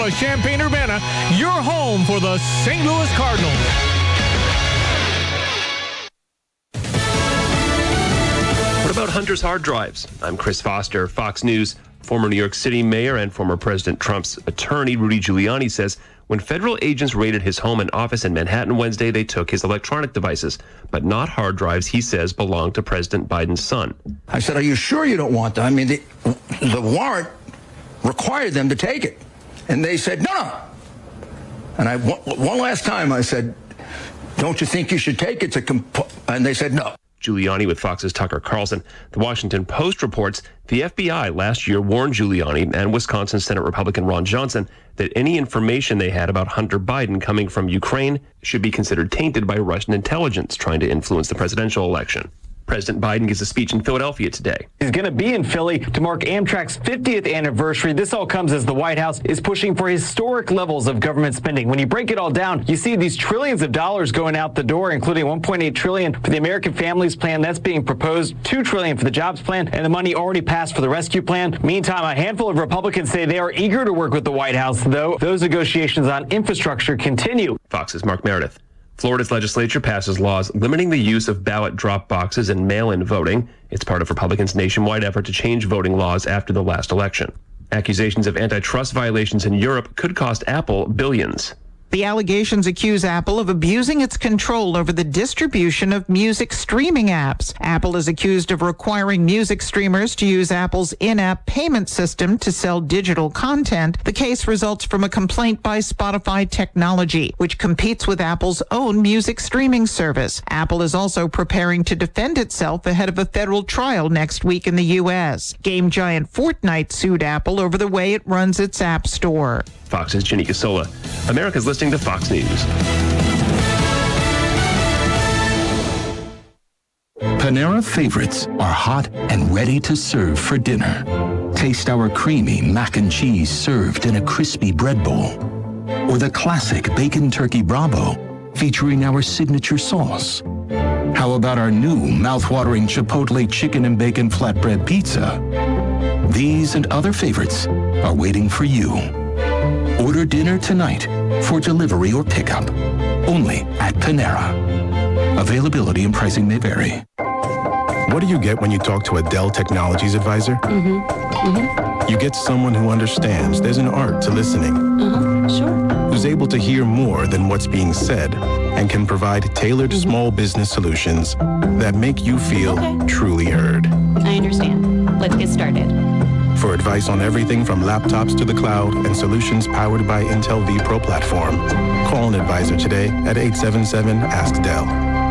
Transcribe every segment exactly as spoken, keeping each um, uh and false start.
of Champaign-Urbana, your home for the Saint Louis Cardinals. What about Hunter's hard drives? I'm Chris Foster, Fox News. Former New York City mayor and former President Trump's attorney, Rudy Giuliani, says when federal agents raided his home and office in Manhattan Wednesday, they took his electronic devices, but not hard drives he says belonged to President Biden's son. I said, are you sure you don't want them? I mean, the, the warrant required them to take it. And they said, no, no. And I, one last time I said, don't you think you should take it to comp-? And they said, no. Giuliani with Fox's Tucker Carlson. The Washington Post reports the F B I last year warned Giuliani and Wisconsin Senate Republican Ron Johnson that any information they had about Hunter Biden coming from Ukraine should be considered tainted by Russian intelligence trying to influence the presidential election. President Biden gives a speech in Philadelphia today. He's going to be in Philly to mark Amtrak's fiftieth anniversary. This all comes as the White House is pushing for historic levels of government spending. When you break it all down, you see these trillions of dollars going out the door, including one point eight trillion dollars for the American Families Plan that's being proposed, two trillion dollars for the Jobs Plan, and the money already passed for the Rescue Plan. Meantime, a handful of Republicans say they are eager to work with the White House, though those negotiations on infrastructure continue. Fox's Mark Meredith. Florida's legislature passes laws limiting the use of ballot drop boxes and mail-in voting. It's part of Republicans' nationwide effort to change voting laws after the last election. Accusations of antitrust violations in Europe could cost Apple billions. The allegations accuse Apple of abusing its control over the distribution of music streaming apps. Apple is accused of requiring music streamers to use Apple's in-app payment system to sell digital content. The case results from a complaint by Spotify Technology, which competes with Apple's own music streaming service. Apple is also preparing to defend itself ahead of a federal trial next week in the U S. Game giant Fortnite sued Apple over the way it runs its app store. Fox's Ginny Casola. America's listening to Fox News. Panera favorites are hot and ready to serve for dinner. Taste our creamy mac and cheese served in a crispy bread bowl. Or the classic bacon turkey Bravo featuring our signature sauce. How about our new mouth-watering Chipotle chicken and bacon flatbread pizza? These and other favorites are waiting for you. Order dinner tonight for delivery or pickup, only at Panera. Availability and pricing may vary. What do you get when you talk to a Dell Technologies advisor? Mm-hmm. Mm-hmm. You get someone who understands there's an art to listening. Uh-huh. Sure. Who's able to hear more than what's being said and can provide tailored mm-hmm. small business solutions that make you feel okay. truly heard. I understand. Let's get started. For advice on everything from laptops to the cloud and solutions powered by Intel vPro platform, call an advisor today at eight seven seven, ask Dell.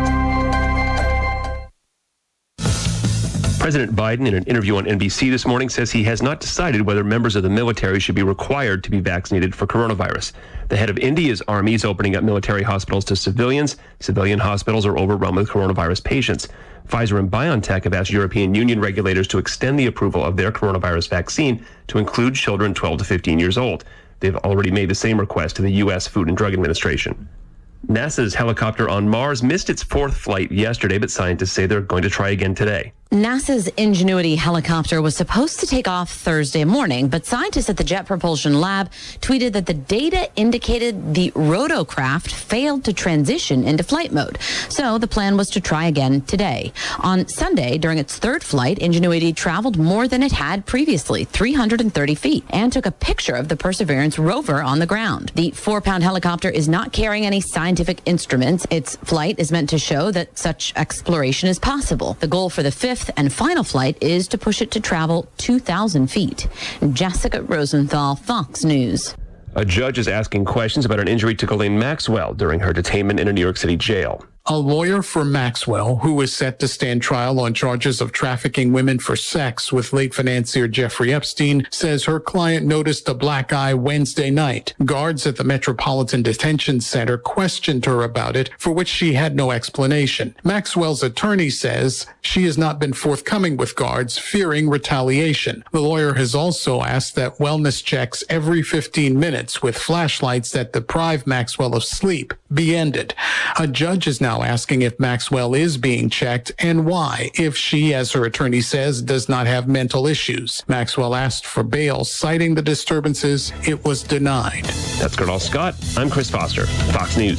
President Biden, in an interview on N B C this morning, says he has not decided whether members of the military should be required to be vaccinated for coronavirus. The head of India's army is opening up military hospitals to civilians. Civilian hospitals are overrun with coronavirus patients. Pfizer and BioNTech have asked European Union regulators to extend the approval of their coronavirus vaccine to include children twelve to fifteen years old. They've already made the same request to the U S Food and Drug Administration. NASA's helicopter on Mars missed its fourth flight yesterday, but scientists say they're going to try again today. NASA's Ingenuity helicopter was supposed to take off Thursday morning, but scientists at the Jet Propulsion Lab tweeted that the data indicated the rotocraft failed to transition into flight mode. So the plan was to try again today. On Sunday, during its third flight, Ingenuity traveled more than it had previously, three hundred thirty feet, and took a picture of the Perseverance rover on the ground. The four-pound helicopter is not carrying any scientific instruments. Its flight is meant to show that such exploration is possible. The goal for the fifth and final flight is to push it to travel two thousand feet. Jessica Rosenthal, Fox News. A judge is asking questions about an injury to Ghislaine Maxwell during her detainment in a New York City jail. A lawyer for Maxwell, who is set to stand trial on charges of trafficking women for sex with late financier Jeffrey Epstein, says her client noticed a black eye Wednesday night. Guards at the Metropolitan Detention Center questioned her about it, for which she had no explanation. Maxwell's attorney says she has not been forthcoming with guards, fearing retaliation. The lawyer has also asked that wellness checks every fifteen minutes with flashlights that deprive Maxwell of sleep be ended. A judge is now now asking if Maxwell is being checked and why, if she, as her attorney says, does not have mental issues. Maxwell asked for bail, citing the disturbances. It was denied. That's Colonel Scott. I'm Chris Foster, Fox News.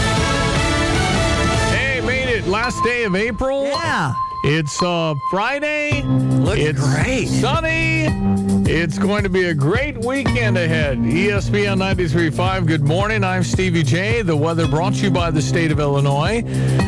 Hey, made it. Last day of April. Yeah. It's uh, Friday. Looking it's great. Sunny. It's going to be a great weekend ahead. E S P N ninety-three point five. Good morning. I'm Stevie J. The weather brought to you by the state of Illinois.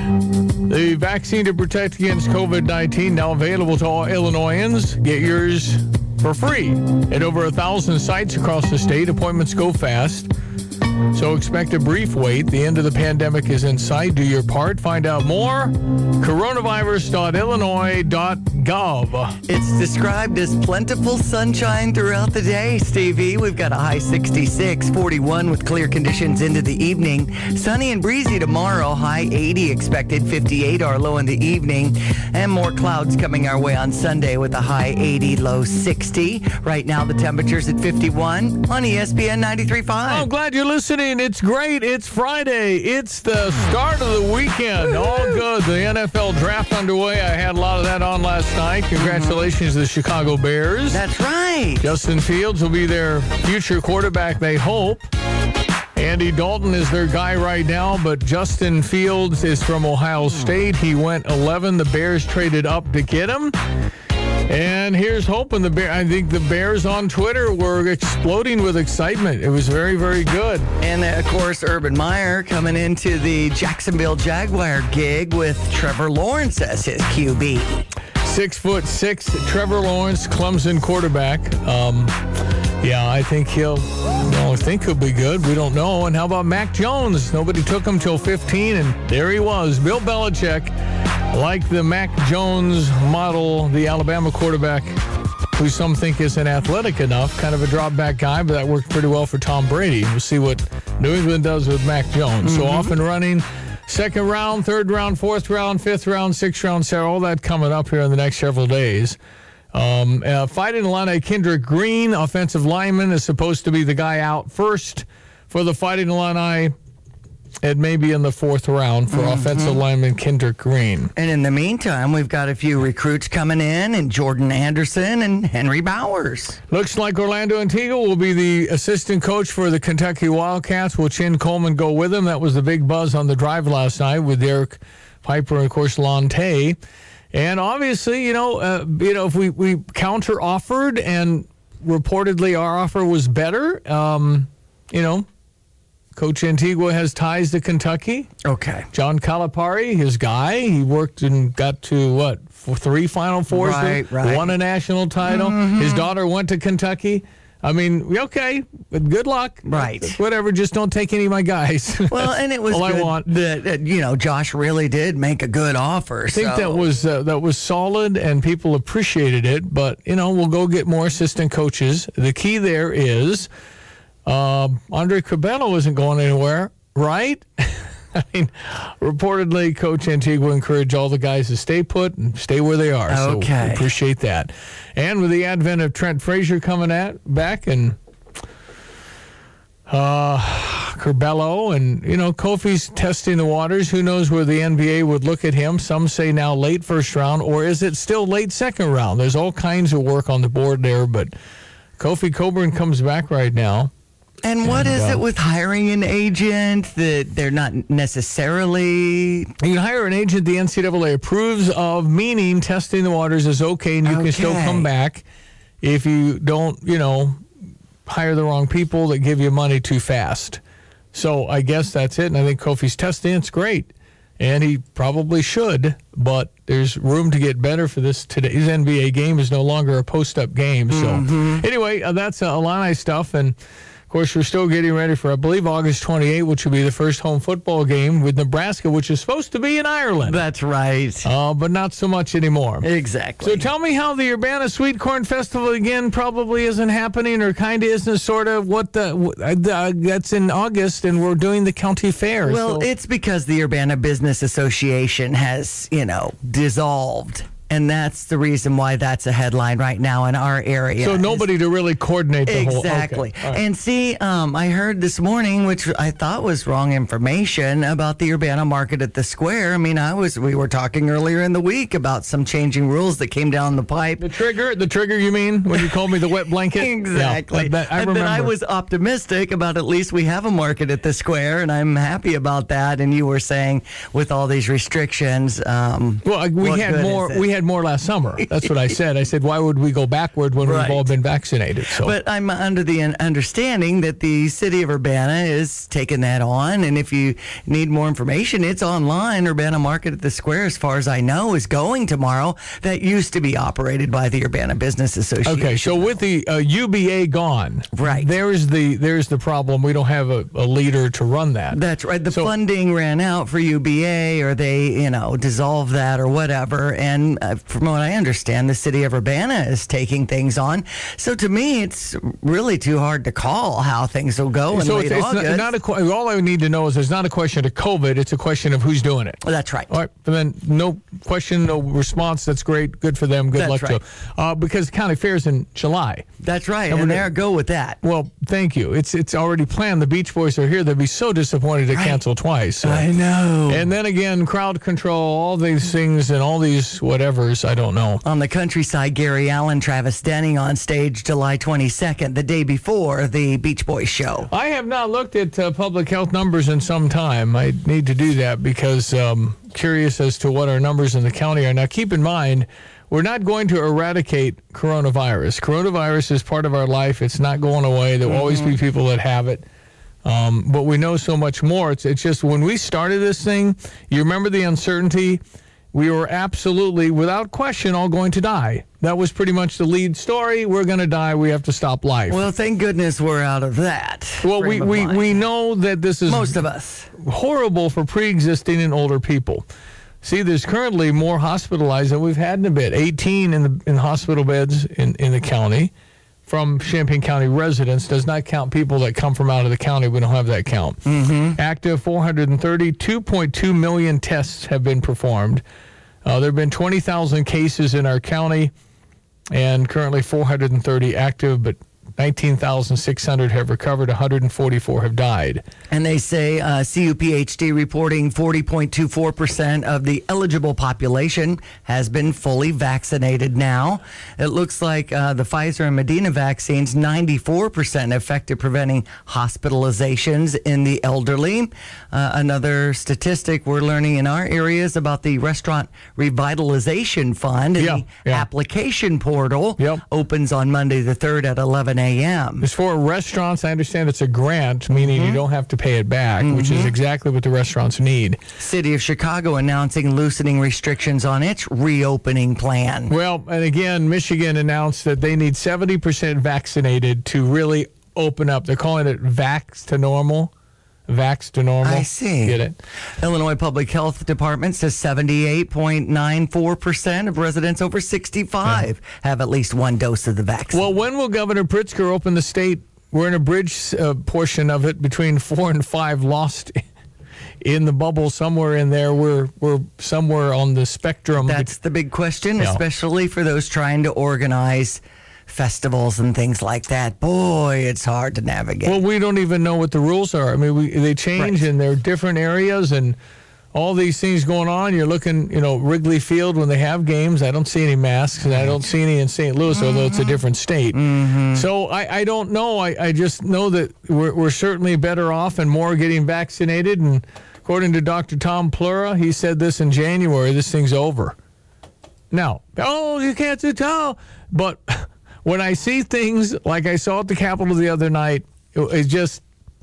The vaccine to protect against COVID nineteen now available to all Illinoisans. Get yours for free at over a thousand sites across the state. Appointments go fast, so expect a brief wait. The end of the pandemic is in sight. Do your part. Find out more. coronavirus dot illinois dot gov. It's described as plentiful sunshine throughout the day, Stevie. We've got a high sixty-six, forty-one with clear conditions into the evening. Sunny and breezy tomorrow, high eighty expected, fifty-eight our low in the evening. And more clouds coming our way on Sunday with a high eighty, low sixty. Right now the temperature's at fifty-one on E S P N ninety-three point five. I'm glad you're listening. It's great. It's Friday. It's the start of the weekend. All good. The N F L draft underway. I had a lot of that on last night. Congratulations to the Chicago Bears. That's right. Justin Fields will be their future quarterback, they hope. Andy Dalton is their guy right now, but Justin Fields is from Ohio State. He went eleven. The Bears traded up to get him. And here's hoping. The Bear, I think the Bears on Twitter were exploding with excitement. It was very, very good. And, uh, of course, Urban Meyer coming into the Jacksonville Jaguar gig with Trevor Lawrence as his Q B. Six foot six, Trevor Lawrence, Clemson quarterback. Um, yeah, I think he'll. Well, I think he'll be good. We don't know. And how about Mac Jones? Nobody took him till fifteen, and there he was. Bill Belichick, like the Mac Jones model, the Alabama quarterback, who some think isn't athletic enough, kind of a drop-back guy, but that worked pretty well for Tom Brady. We'll see what New England does with Mac Jones. Mm-hmm. So off and running. Second round, third round, fourth round, fifth round, sixth round, so all that coming up here in the next several days. Um, uh, Fighting Illini, Kendrick Green, offensive lineman, is supposed to be the guy out first for the Fighting Illini. It may be in the fourth round for mm-hmm. offensive lineman Kendrick Green. And in the meantime, we've got a few recruits coming in, and Jordan Anderson and Henry Bowers. Looks like Orlando Antigua will be the assistant coach for the Kentucky Wildcats. Will Chin Coleman go with him? That was the big buzz on the drive last night with Derek Piper and, of course, Lonte. And obviously, you know, uh, you know, if we, we counter-offered and reportedly our offer was better, um, you know, Coach Antigua has ties to Kentucky. Okay. John Calipari, his guy, he worked and got to, what, four, three Final Fours? Right, there, right. Won a national title. Mm-hmm. His daughter went to Kentucky. I mean, okay, but good luck. Right. Whatever, just don't take any of my guys. Well, and it was all good I want. That, that, you know, Josh really did make a good offer. I think so. that was uh, that was solid, and people appreciated it. But, you know, we'll go get more assistant coaches. The key there is uh, Andre Cabello isn't going anywhere, right? I mean, reportedly, Coach Antigua encouraged all the guys to stay put and stay where they are. Okay. So we appreciate that. And with the advent of Trent Frazier coming at back and uh, Curbelo and, you know, Kofi's testing the waters. Who knows where the N B A would look at him? Some say now late first round, or is it still late second round? There's all kinds of work on the board there, but Kofi Coburn comes back right now. And what and, is uh, it with hiring an agent that they're not necessarily... You can hire an agent the N C double A approves of, meaning testing the waters is okay, and you okay. can still come back if you don't, you know, hire the wrong people that give you money too fast. So I guess that's it, and I think Kofi's testing it's great. And he probably should, but there's room to get better for this. Today's N B A game is no longer a post-up game. So mm-hmm. anyway, uh, that's uh, Illini stuff, and of course, we're still getting ready for, I believe, August twenty-eighth, which will be the first home football game with Nebraska, which is supposed to be in Ireland. That's right. Uh, but not so much anymore. Exactly. So tell me how the Urbana Sweet Corn Festival, again, probably isn't happening or kind of isn't, sort of. What the, uh, that's in August, and we're doing the county fair. Well, so. it's because the Urbana Business Association has, you know, dissolved. And that's the reason why that's a headline right now in our area. So nobody to really coordinate the whole... Exactly. Okay. Right. And see, um, I heard this morning, which I thought was wrong information, about the Urbana Market at the Square. I mean, I was we were talking earlier in the week about some changing rules that came down the pipe. The trigger, the trigger you mean, when you called me the wet blanket? Exactly. Yeah, that, I and remember. then I was optimistic about at least we have a market at the Square, and I'm happy about that. And you were saying with all these restrictions, um, well, we what had good more. is it? We had more last summer. That's what I said. I said, why would we go backward when Right. we've all been vaccinated? So, but I'm under the un- understanding that the city of Urbana is taking that on, and if you need more information, it's online. Urbana Market at the Square, as far as I know, is going tomorrow. That used to be operated by the Urbana Business Association. okay, so with the uh, U B A gone, Right. There's the there's the problem. We don't have a, a leader to run that. That's right. The So- funding ran out for U B A, or they, you know, dissolved that or whatever. And uh, from what I understand, the city of Urbana is taking things on. So to me, it's really too hard to call how things will go in So late it's, it's August. not, not a. que- All I need to know is it's not a question of COVID. It's a question of who's doing it. That's right. All right, and then no question, no response. That's great. Good for them. Good That's luck right. to them. Uh, because county fair's in July. That's right. And And, we're there, go with that. Well, thank you. It's it's already planned. The Beach Boys are here. They'd be so disappointed to Right. cancel twice. So. I know. And then again, crowd control, all these things, and all these whatevers. I don't know. On the countryside, Gary Allen, Travis Denning on stage July twenty-second, the day before the Beach Boys show. I have not looked at uh, public health numbers in some time. I need to do that because um, curious as to what our numbers in the county are. Now, keep in mind, we're not going to eradicate coronavirus. Coronavirus is part of our life. It's not going away. There will always be people that have it. Um, but we know so much more. It's, it's just when we started this thing, you remember the uncertainty? We were absolutely, without question, all going to die. That was pretty much the lead story. We're going to die. We have to stop life. Well, thank goodness we're out of that. Well, we, frame of we, mind. we know that this is Most of us. horrible for pre-existing and older people. See, there's currently more hospitalized than we've had in a bit. eighteen in the in hospital beds in, in the county from Champaign County residents. Does not count people that come from out of the county. We don't have that count. Mm-hmm. Active four hundred thirty, two point two million tests have been performed. Uh, there have been twenty thousand cases in our county, and currently four hundred thirty active, but nineteen thousand six hundred have recovered, one hundred forty-four have died. And they say uh, C U P H D reporting forty point two four percent of the eligible population has been fully vaccinated now. It looks like uh, the Pfizer and Medina vaccines, ninety-four percent effective preventing hospitalizations in the elderly. Uh, another statistic we're learning in our areas about the Restaurant Revitalization Fund and Yeah, the yeah. application portal Yep. opens on Monday the third at eleven a.m. As for restaurants, I understand it's a grant, meaning you don't have to pay it back, which is exactly what the restaurants need. City of Chicago announcing loosening restrictions on its reopening plan. Well, and again, Michigan announced that they need seventy percent vaccinated to really open up. They're calling it vax to normal. Vax to normal. I see. Get it? Illinois Public Health Department says seventy-eight point nine four percent of residents over sixty-five have at least one dose of the vaccine. Well, when will Governor Pritzker open the state? We're in a bridge uh, portion of it between four and five lost in the bubble somewhere in there. We're, we're somewhere on the spectrum. That's the big question, Yeah. especially for those trying to organize festivals and things like that. Boy, it's hard to navigate. Well, we don't even know what the rules are. I mean, we, they change Right. and they're different areas and all these things going on. You're looking, you know, Wrigley Field when they have games. I don't see any masks, and I don't see any in Saint Louis, Mm-hmm. although it's a different state. Mm-hmm. So I, I don't know. I, I just know that we're, we're certainly better off and more getting vaccinated. And according to Doctor Tom Plura, he said this in January, this thing's over. Now, oh, you can't tell. But when I see things like I saw at the Capitol the other night, it, it's just,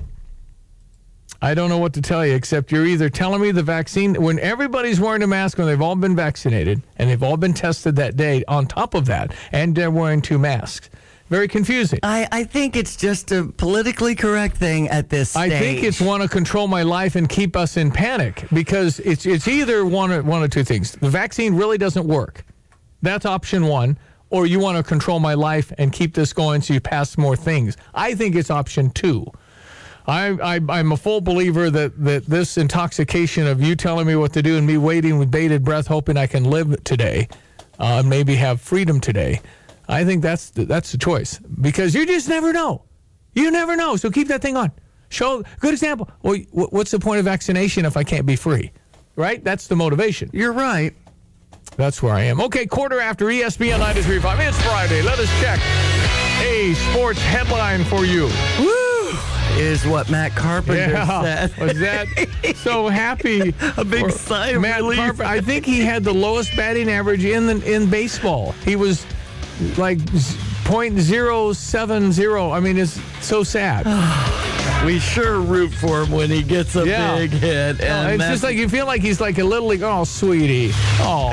I don't know what to tell you, except you're either telling me the vaccine, when everybody's wearing a mask, when they've all been vaccinated, and they've all been tested that day on top of that, and they're wearing two masks. Very confusing. I, I think it's just a politically correct thing at this stage. I think it's want to control my life and keep us in panic, because it's it's either one or, one or two things. The vaccine really doesn't work. That's option one. Or you want to control my life and keep this going so you pass more things. I think it's option two. I, I, I'm a full believer that, that this intoxication of you telling me what to do and me waiting with bated breath hoping I can live today uh, and maybe have freedom today. I think that's the, that's the choice because you just never know. You never know. So keep that thing on. Show good example. Well, what's the point of vaccination if I can't be free? Right? That's the motivation. You're right. That's where I am. Okay, quarter after E S P N ninety-three point five. It's Friday. Let us check a sports headline for you. Woo! Is what Matt Carpenter yeah. said. Was that so happy? A big sigh of Matt relief. Carpenter. I think he had the lowest batting average in the in baseball. He was like point zero seven zero. I mean, it's so sad. We sure root for him when he gets a yeah. big hit. And no, it's Matt, just like you feel like he's like a little like, oh, sweetie. Oh,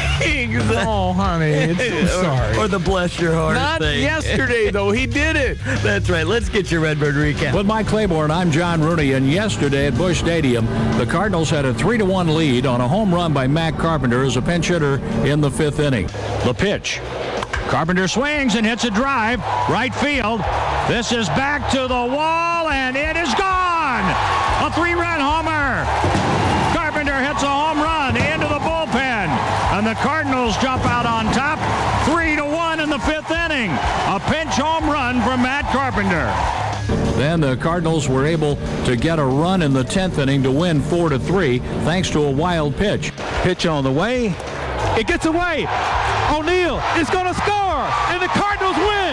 oh, honey. It's so sorry. Or, or the bless your heart Not thing. yesterday, though. He did it. That's right. Let's get your Redbird recap. With Mike Claiborne, I'm John Rooney. And yesterday at Busch Stadium, the Cardinals had a three to one lead on a home run by Matt Carpenter as a pinch hitter in the fifth inning. The pitch. Carpenter swings and hits a drive. Right field. This is back to the wall, and it is gone. A three-run homer. Carpenter hits a home run into the bullpen, and the Cardinals jump out on top, three to one in the fifth inning. A pinch home run from Matt Carpenter. Then the Cardinals were able to get a run in the tenth inning to win four to three, thanks to a wild pitch. Pitch on the way. It gets away. O'Neill is going to score, and the Cardinals win.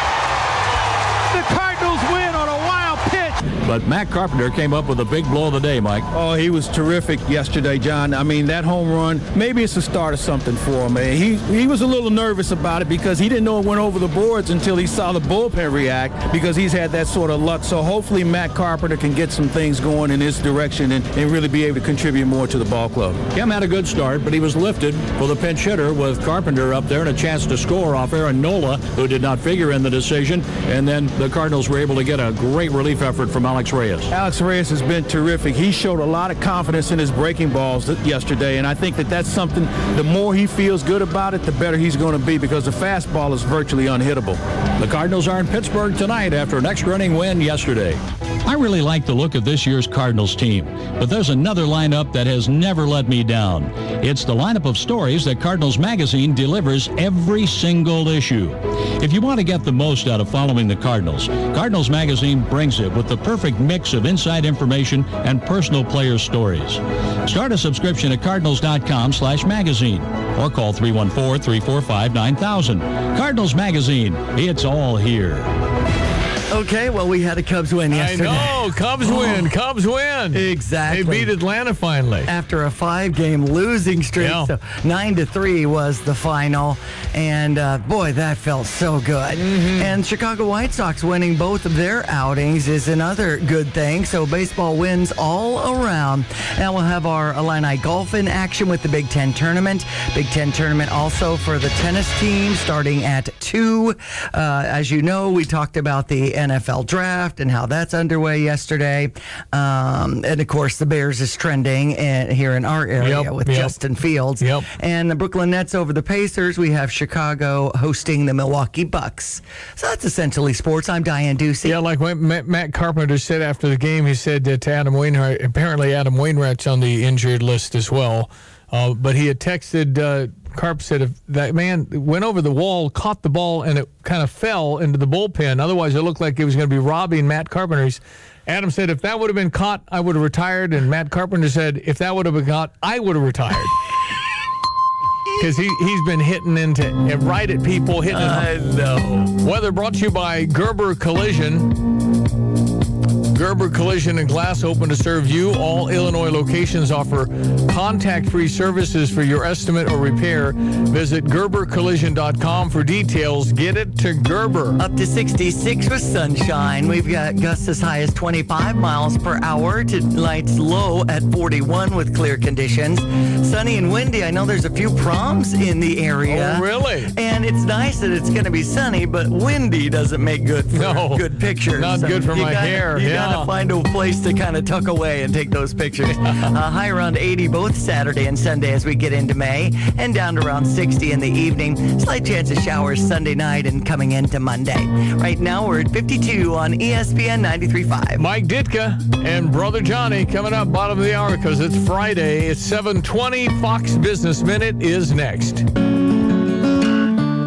The Cardinals win on a wild pitch. But Matt Carpenter came up with a big blow of the day, Mike. Oh, he was terrific yesterday, John. I mean, that home run, maybe it's the start of something for him. He he was a little nervous about it because he didn't know it went over the boards until he saw the bullpen react because he's had that sort of luck. So hopefully Matt Carpenter can get some things going in his direction and, and really be able to contribute more to the ball club. Kim had a good start, but he was lifted for the pinch hitter with Carpenter up there and a chance to score off Aaron Nola, who did not figure in the decision. And then the Cardinals were able to get a great relief effort from Alex Reyes. Alex Reyes has been terrific. He showed a lot of confidence in his breaking balls yesterday, and I think that that's something, the more he feels good about it, the better he's going to be because the fastball is virtually unhittable. The Cardinals are in Pittsburgh tonight after an extra inning win yesterday. I really like the look of this year's Cardinals team, but there's another lineup that has never let me down. It's the lineup of stories that Cardinals Magazine delivers every single issue. If you want to get the most out of following the Cardinals, Cardinals Magazine brings it with the perfect mix of inside information and personal player stories. Start a subscription at cardinals.com slash magazine or call three one four, three four five, nine thousand. Cardinals Magazine, it's all here. Okay, well, we had a Cubs win yesterday. I know. Cubs oh. win. Cubs win. Exactly. They beat Atlanta finally. After a five-game losing streak. Yeah. So nine to three was the final. And, uh, boy, that felt so good. Mm-hmm. And Chicago White Sox winning both of their outings is another good thing. So baseball wins all around. Now we'll have our Illini golf in action with the Big Ten tournament. Big Ten tournament also for the tennis team starting at two. Uh, as you know, we talked about the N F L draft and how that's underway yesterday. Um, and, of course, the Bears is trending in, here in our area yep, with yep. Justin Fields. Yep. And the Brooklyn Nets over the Pacers. We have Chicago hosting the Milwaukee Bucks. So that's essentially sports. I'm Diane Ducey. Yeah, like what Matt Carpenter said after the game, he said to Adam Wainwright, apparently Adam Wainwright's on the injured list as well. Uh, but he had texted, uh, Carp said if that man went over the wall, caught the ball, and it kind of fell into the bullpen. Otherwise, it looked like it was going to be robbing Matt Carpenter. He's, Adam said, if that would have been caught, I would have retired. And Matt Carpenter said, if that would have been caught, I would have retired. Because he, he's been hitting into, right at people, hitting I know. Weather brought to you by Gerber Collision. Gerber Collision and Glass open to serve you. All Illinois locations offer contact-free services for your estimate or repair. Visit Gerber Collision dot com for details. Get it to Gerber. Up to sixty-six with sunshine. We've got gusts as high as twenty-five miles per hour. Tonight's low at forty-one with clear conditions. Sunny and windy. I know there's a few proms in the area. Oh, really? And it's nice that it's going to be sunny, but windy doesn't make good for no, good pictures. Not so good for my gotta, hair. You yeah. got to find a place to kind of tuck away and take those pictures. uh, high around eighty both Saturday and Sunday as we get into May, and down to around sixty in the evening. Slight chance of showers Sunday night and coming into Monday. Right now we're at fifty-two on E S P N ninety-three point five. Mike Ditka and Brother Johnny coming up bottom of the hour because it's Friday. It's seven twenty. Fox Business Minute is next.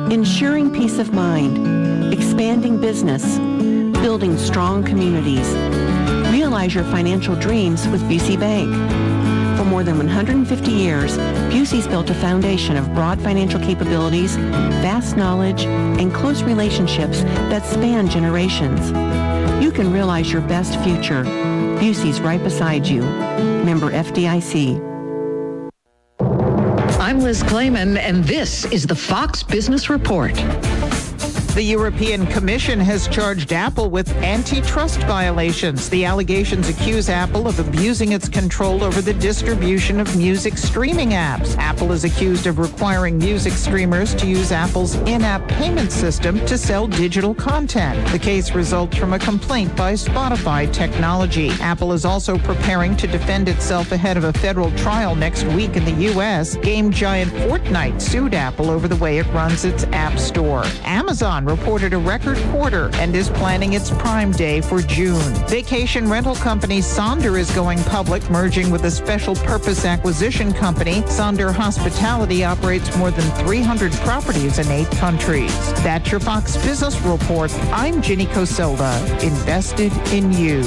ensuring peace of mind, expanding business, building strong communities. Realize your financial dreams with Busey Bank. For more than one hundred fifty years, Busey's built a foundation of broad financial capabilities, vast knowledge, and close relationships that span generations. You can realize your best future. Busey's right beside you. Member F D I C. I'm Liz Clayman, and this is the Fox Business Report. The European Commission has charged Apple with antitrust violations. The allegations accuse Apple of abusing its control over the distribution of music streaming apps. Apple is accused of requiring music streamers to use Apple's in-app payment system to sell digital content. The case results from a complaint by Spotify Technology. Apple is also preparing to defend itself ahead of a federal trial next week in the U S. Game giant Fortnite sued Apple over the way it runs its app store. Amazon reported a record quarter and is planning its Prime Day for June. Vacation rental company Sonder is going public, merging with a special purpose acquisition company. Sonder Hospitality operates more than three hundred properties in eight countries. That's your Fox Business Report. I'm Ginny Coselda, invested in you.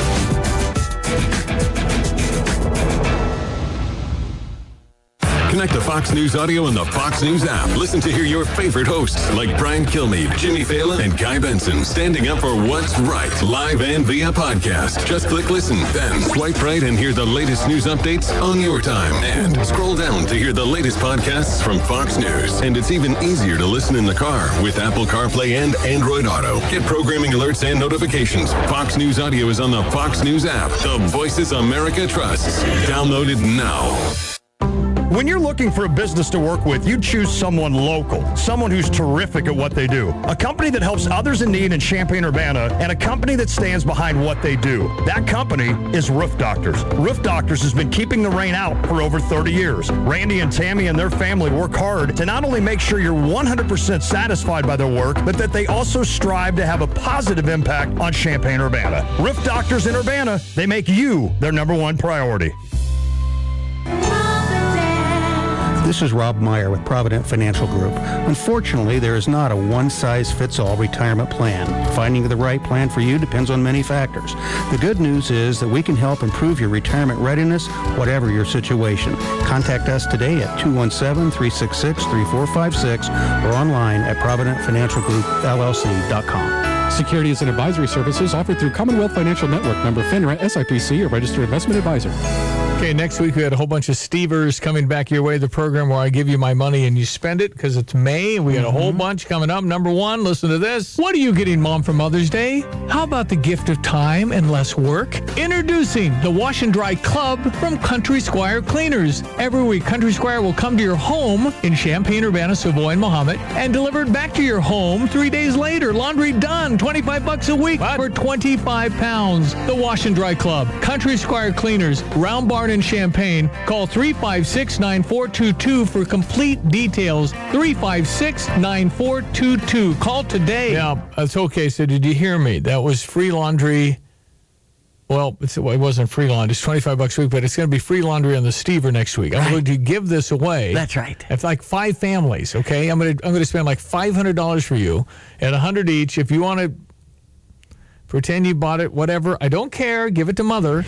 Connect to Fox News Audio and the Fox News app. Listen to hear your favorite hosts like Brian Kilmeade, Jimmy Fallon, and Guy Benson standing up for what's right, live and via podcast. Just click listen, then swipe right and hear the latest news updates on your time. And scroll down to hear the latest podcasts from Fox News. And it's even easier to listen in the car with Apple CarPlay and Android Auto. Get programming alerts and notifications. Fox News Audio is on the Fox News app. The Voices America trusts. Download it now. When you're looking for a business to work with, you choose someone local, someone who's terrific at what they do. A company that helps others in need in Champaign-Urbana, and a company that stands behind what they do. That company is Roof Doctors. Roof Doctors has been keeping the rain out for over thirty years. Randy and Tammy and their family work hard to not only make sure you're one hundred percent satisfied by their work, but that they also strive to have a positive impact on Champaign-Urbana. Roof Doctors in Urbana, they make you their number one priority. This is Rob Meyer with Provident Financial Group. Unfortunately, there is not a one-size-fits-all retirement plan. Finding the right plan for you depends on many factors. The good news is that we can help improve your retirement readiness, whatever your situation. Contact us today at two one seven, three six six, three four five six or online at provident financial group L L C dot com. Securities and advisory services offered through Commonwealth Financial Network, member FINRA, S I P C, or registered investment advisor. Okay, next week we had a whole bunch of Stevers coming back your way, the program where I give you my money and you spend it because it's May. We got a whole bunch coming up. Number one, listen to this. What are you getting, Mom, for Mother's Day? How about the gift of time and less work? Introducing the Wash and Dry Club from Country Squire Cleaners. Every week, Country Squire will come to your home in Champaign-Urbana, Savoy, and Mahomet and deliver it back to your home three days later. Laundry done. twenty-five bucks a week what? For twenty-five pounds. The Wash and Dry Club. Country Squire Cleaners. Round Barn in Champaign. Call three five six, nine four two two for complete details. three five six, nine four two two. Call today. Yeah, that's okay. So did you hear me? That was free laundry. Well, it's, well, it wasn't free laundry. It's twenty-five bucks a week, but it's going to be free laundry on the Stever next week. I'm right. going to give this away. That's right. If like five families, okay? I'm going to I'm going to spend like five hundred dollars for you at one hundred dollars each. If you want to pretend you bought it, whatever, I don't care. Give it to Mother.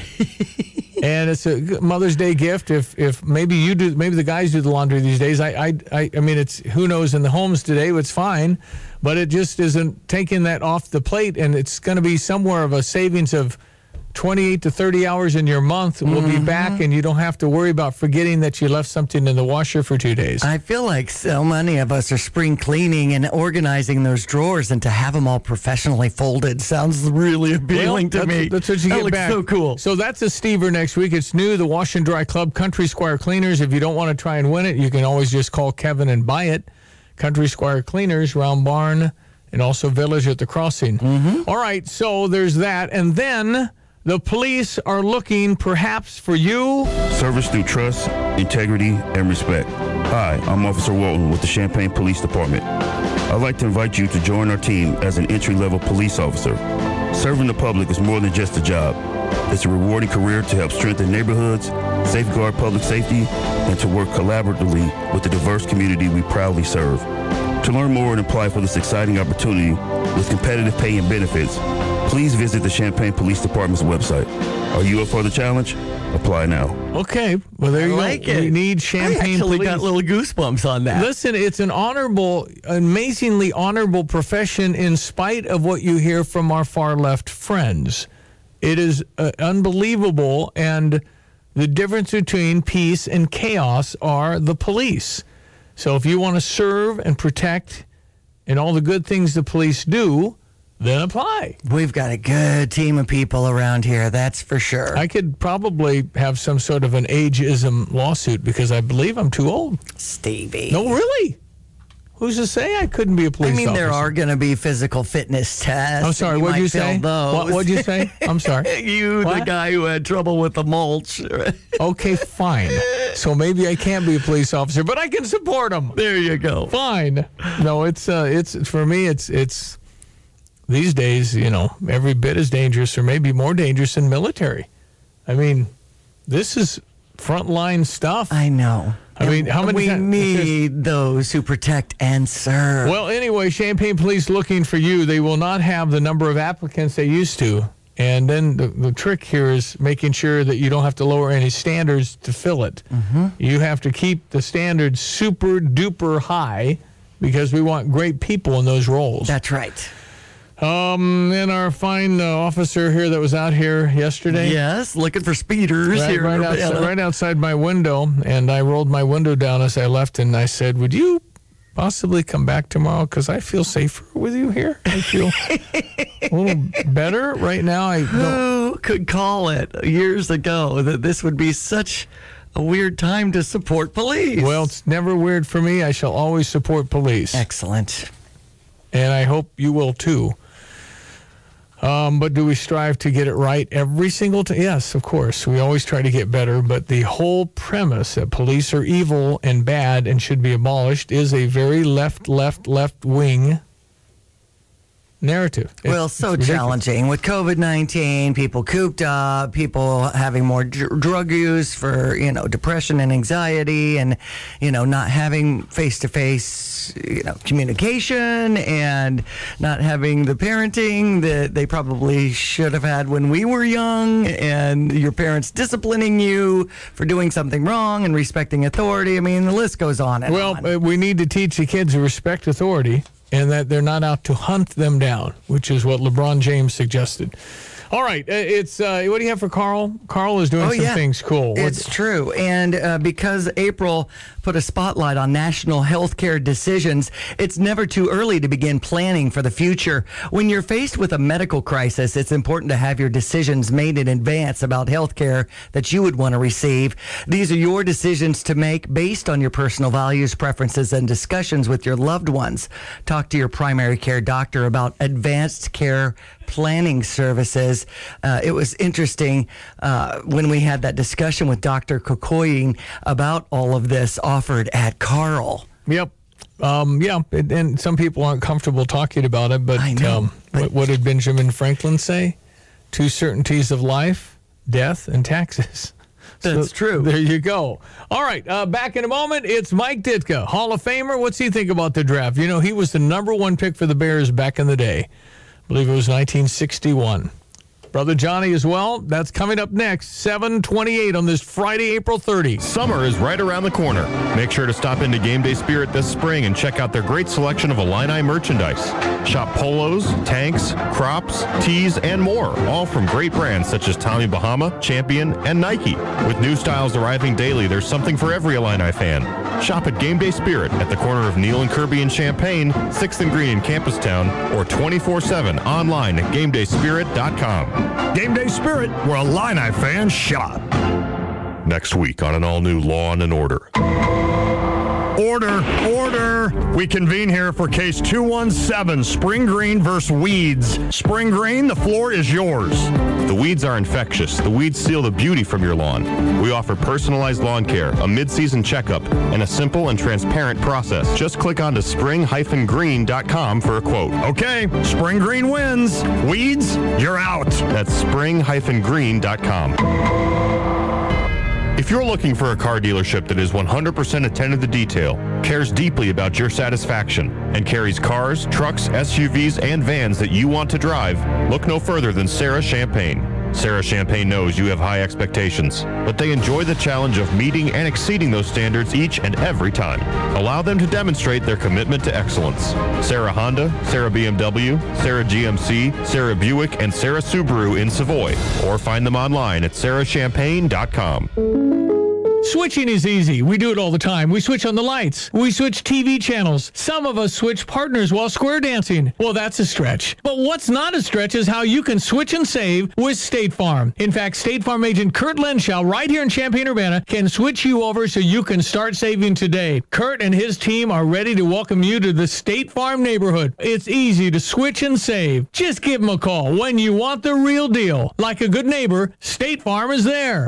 And it's a Mother's Day gift. If if maybe you do, maybe the guys do the laundry these days. I I I, I mean, it's who knows in the homes today. It's fine, but it just isn't taking that off the plate, and it's going to be somewhere of a savings of twenty-eight to thirty hours in your month. We'll mm-hmm. be back, and you don't have to worry about forgetting that you left something in the washer for two days. I feel like so many of us are spring cleaning and organizing those drawers, and to have them all professionally folded sounds really appealing well, to that's, me. That's what you that get looks back. so cool. So that's a Stever next week. It's new, the Wash and Dry Club Country Squire Cleaners. If you don't want to try and win it, you can always just call Kevin and buy it. Country Squire Cleaners, Round Barn, and also Village at the Crossing. Mm-hmm. All right, so there's that. And then the police are looking perhaps for you. Service through trust, integrity, and respect. Hi, I'm Officer Walton with the Champaign Police Department. I'd like to invite you to join our team as an entry-level police officer. Serving the public is more than just a job. It's a rewarding career to help strengthen neighborhoods, safeguard public safety, and to work collaboratively with the diverse community we proudly serve. To learn more and apply for this exciting opportunity with competitive pay and benefits, please visit the Champaign Police Department's website. Are you up for the challenge? Apply now. Okay. Well, there I you like go. it. We need Champaign I actually Police. got little goosebumps on that. Listen, it's an honorable, amazingly honorable profession in spite of what you hear from our far left friends. It is uh, unbelievable, and the difference between peace and chaos are the police. So if you want to serve and protect and all the good things the police do, then apply. We've got a good team of people around here, that's for sure. I could probably have some sort of an ageism lawsuit because I believe I'm too old. Stevie. No, really? Who's to say I couldn't be a police I mean, officer? there are going to be physical fitness tests. I'm sorry, You what'd might you say? fail What, those. what'd you say? I'm sorry. you, the What? guy who had trouble with the mulch. Okay, fine. So maybe I can't be a police officer, but I can support them. There you go. Fine. No, it's uh, it's for me. It's it's these days. You know, every bit as dangerous, or maybe more dangerous than military. I mean, this is frontline stuff. I know. I mean, how many we times? need those who protect and serve. Well, anyway, Champaign Police looking for you. They will not have the number of applicants they used to. And then the, the trick here is making sure that you don't have to lower any standards to fill it. Mm-hmm. You have to keep the standards super duper high because we want great people in those roles. That's right. Um, and our fine uh, officer here that was out here yesterday. Yes, looking for speeders Right, here. right, in outside, Urbana. right outside my window, and I rolled my window down as I left, and I said, would you possibly come back tomorrow? Because I feel safer with you here. I feel a little better right now. I don't. Who could call it years ago that this would be such a weird time to support police? Well, it's never weird for me. I shall always support police. Excellent. And I hope you will too. Um, but do we strive to get it right every single time? Yes, of course. We always try to get better. But the whole premise that police are evil and bad and should be abolished is a very left, left, left wing narrative. It's- Well, so it's ridiculous. challenging with COVID nineteen, people cooped up, people having more dr- drug use for, you know, depression and anxiety, and, you know, not having face-to-face, you know, communication, and not having the parenting that they probably should have had when we were young, and your parents disciplining you for doing something wrong and respecting authority. I mean, the list goes on and Well, on. uh, we need to teach the kids to respect authority and that they're not out to hunt them down, which is what LeBron James suggested. All right, uh, it's uh, what do you have for Carl? Carl is doing Oh, some yeah. things cool. What- It's true. And uh, because April put a spotlight on national healthcare decisions, it's never too early to begin planning for the future. When you're faced with a medical crisis, it's important to have your decisions made in advance about healthcare that you would want to receive. These are your decisions to make based on your personal values, preferences, and discussions with your loved ones. Talk to your primary care doctor about advanced care planning services. Uh, it was interesting uh, when we had that discussion with Doctor Kokoying about all of this offered at Carl. Yep. Um, yeah, and, and some people aren't comfortable talking about it, but, I know, um, what, what did Benjamin Franklin say? Two certainties of life, death, and taxes. That's So, true. There you go. All right, uh, back in a moment, it's Mike Ditka, Hall of Famer. What's he think about the draft? You know, he was the number one pick for the Bears back in the day. I believe it was nineteen sixty-one. Brother Johnny as well. That's coming up next, seven twenty-eight on this Friday, April thirtieth. Summer is right around the corner. Make sure to stop into Game Day Spirit this spring and check out their great selection of Illini merchandise. Shop polos, tanks, crops, tees, and more, all from great brands such as Tommy Bahama, Champion, and Nike. With new styles arriving daily, there's something for every Illini fan. Shop at Game Day Spirit at the corner of Neal and Kirby in Champaign, sixth and Green in Campustown, or twenty-four seven online at game day spirit dot com. Game Day Spirit, where Illini fans shop. Next week on an all-new Law and Order. Order, order. We convene here for case two one seven, Spring Green versus Weeds. Spring Green, the floor is yours. The weeds are infectious. The weeds steal the beauty from your lawn. We offer personalized lawn care, a mid-season checkup, and a simple and transparent process. Just click on to spring dash green dot com for a quote. Okay, Spring Green wins. Weeds, you're out. That's spring dash green dot com. If you're looking for a car dealership that is one hundred percent attentive to detail, cares deeply about your satisfaction, and carries cars, trucks, S U Vs, and vans that you want to drive, look no further than Sarah Champagne. Sarah Champagne knows you have high expectations, but they enjoy the challenge of meeting and exceeding those standards each and every time. Allow them to demonstrate their commitment to excellence. Sarah Honda, Sarah B M W, Sarah G M C, Sarah Buick, and Sarah Subaru in Savoy, or find them online at sarah champagne dot com. Switching is easy. We do it all the time. We switch on the lights. We switch T V channels. Some of us switch partners while square dancing. Well, that's a stretch. But what's not a stretch is how you can switch and save with State Farm. In fact, State Farm agent Kurt Lenschow right here in Champaign-Urbana can switch you over so you can start saving today. Kurt and his team are ready to welcome you to the State Farm neighborhood. It's easy to switch and save. Just give them a call when you want the real deal. Like a good neighbor, State Farm is there.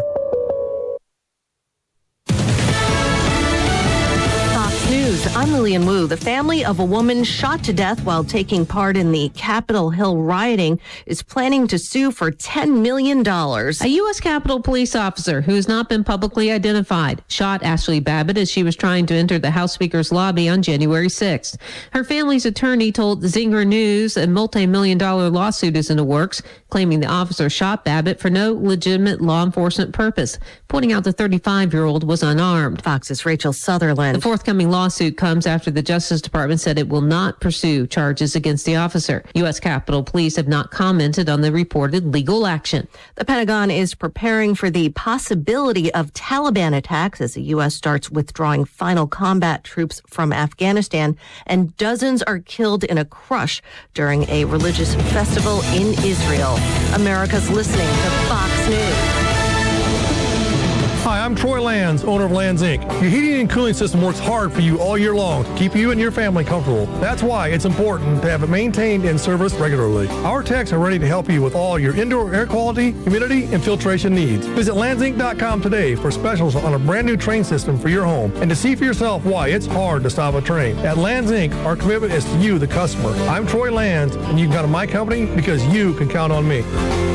News. I'm Lillian Wu. The family of a woman shot to death while taking part in the Capitol Hill rioting is planning to sue for ten million dollars. A U S Capitol police officer who has not been publicly identified shot Ashley Babbitt as she was trying to enter the House Speaker's lobby on January sixth. Her family's attorney told Zinger News a multi-million dollar lawsuit is in the works, claiming the officer shot Babbitt for no legitimate law enforcement purpose, pointing out the thirty-five-year-old was unarmed. Fox's Rachel Sutherland. The forthcoming lawsuit comes after the Justice Department said it will not pursue charges against the officer. U S Capitol Police have not commented on the reported legal action. The Pentagon is preparing for the possibility of Taliban attacks as the U S starts withdrawing final combat troops from Afghanistan, and dozens are killed in a crush during a religious festival in Israel. America's listening to Fox News. Hi, I'm Troy Lands, owner of Lands Incorporated. Your heating and cooling system works hard for you all year long to keep you and your family comfortable. That's why it's important to have it maintained and serviced regularly. Our techs are ready to help you with all your indoor air quality, humidity, and filtration needs. Visit lands inc dot com today for specials on a brand new train system for your home and to see for yourself why it's hard to stop a train. At Lands Incorporated, our commitment is to you, the customer. I'm Troy Lands, and you can count on my company because you can count on me.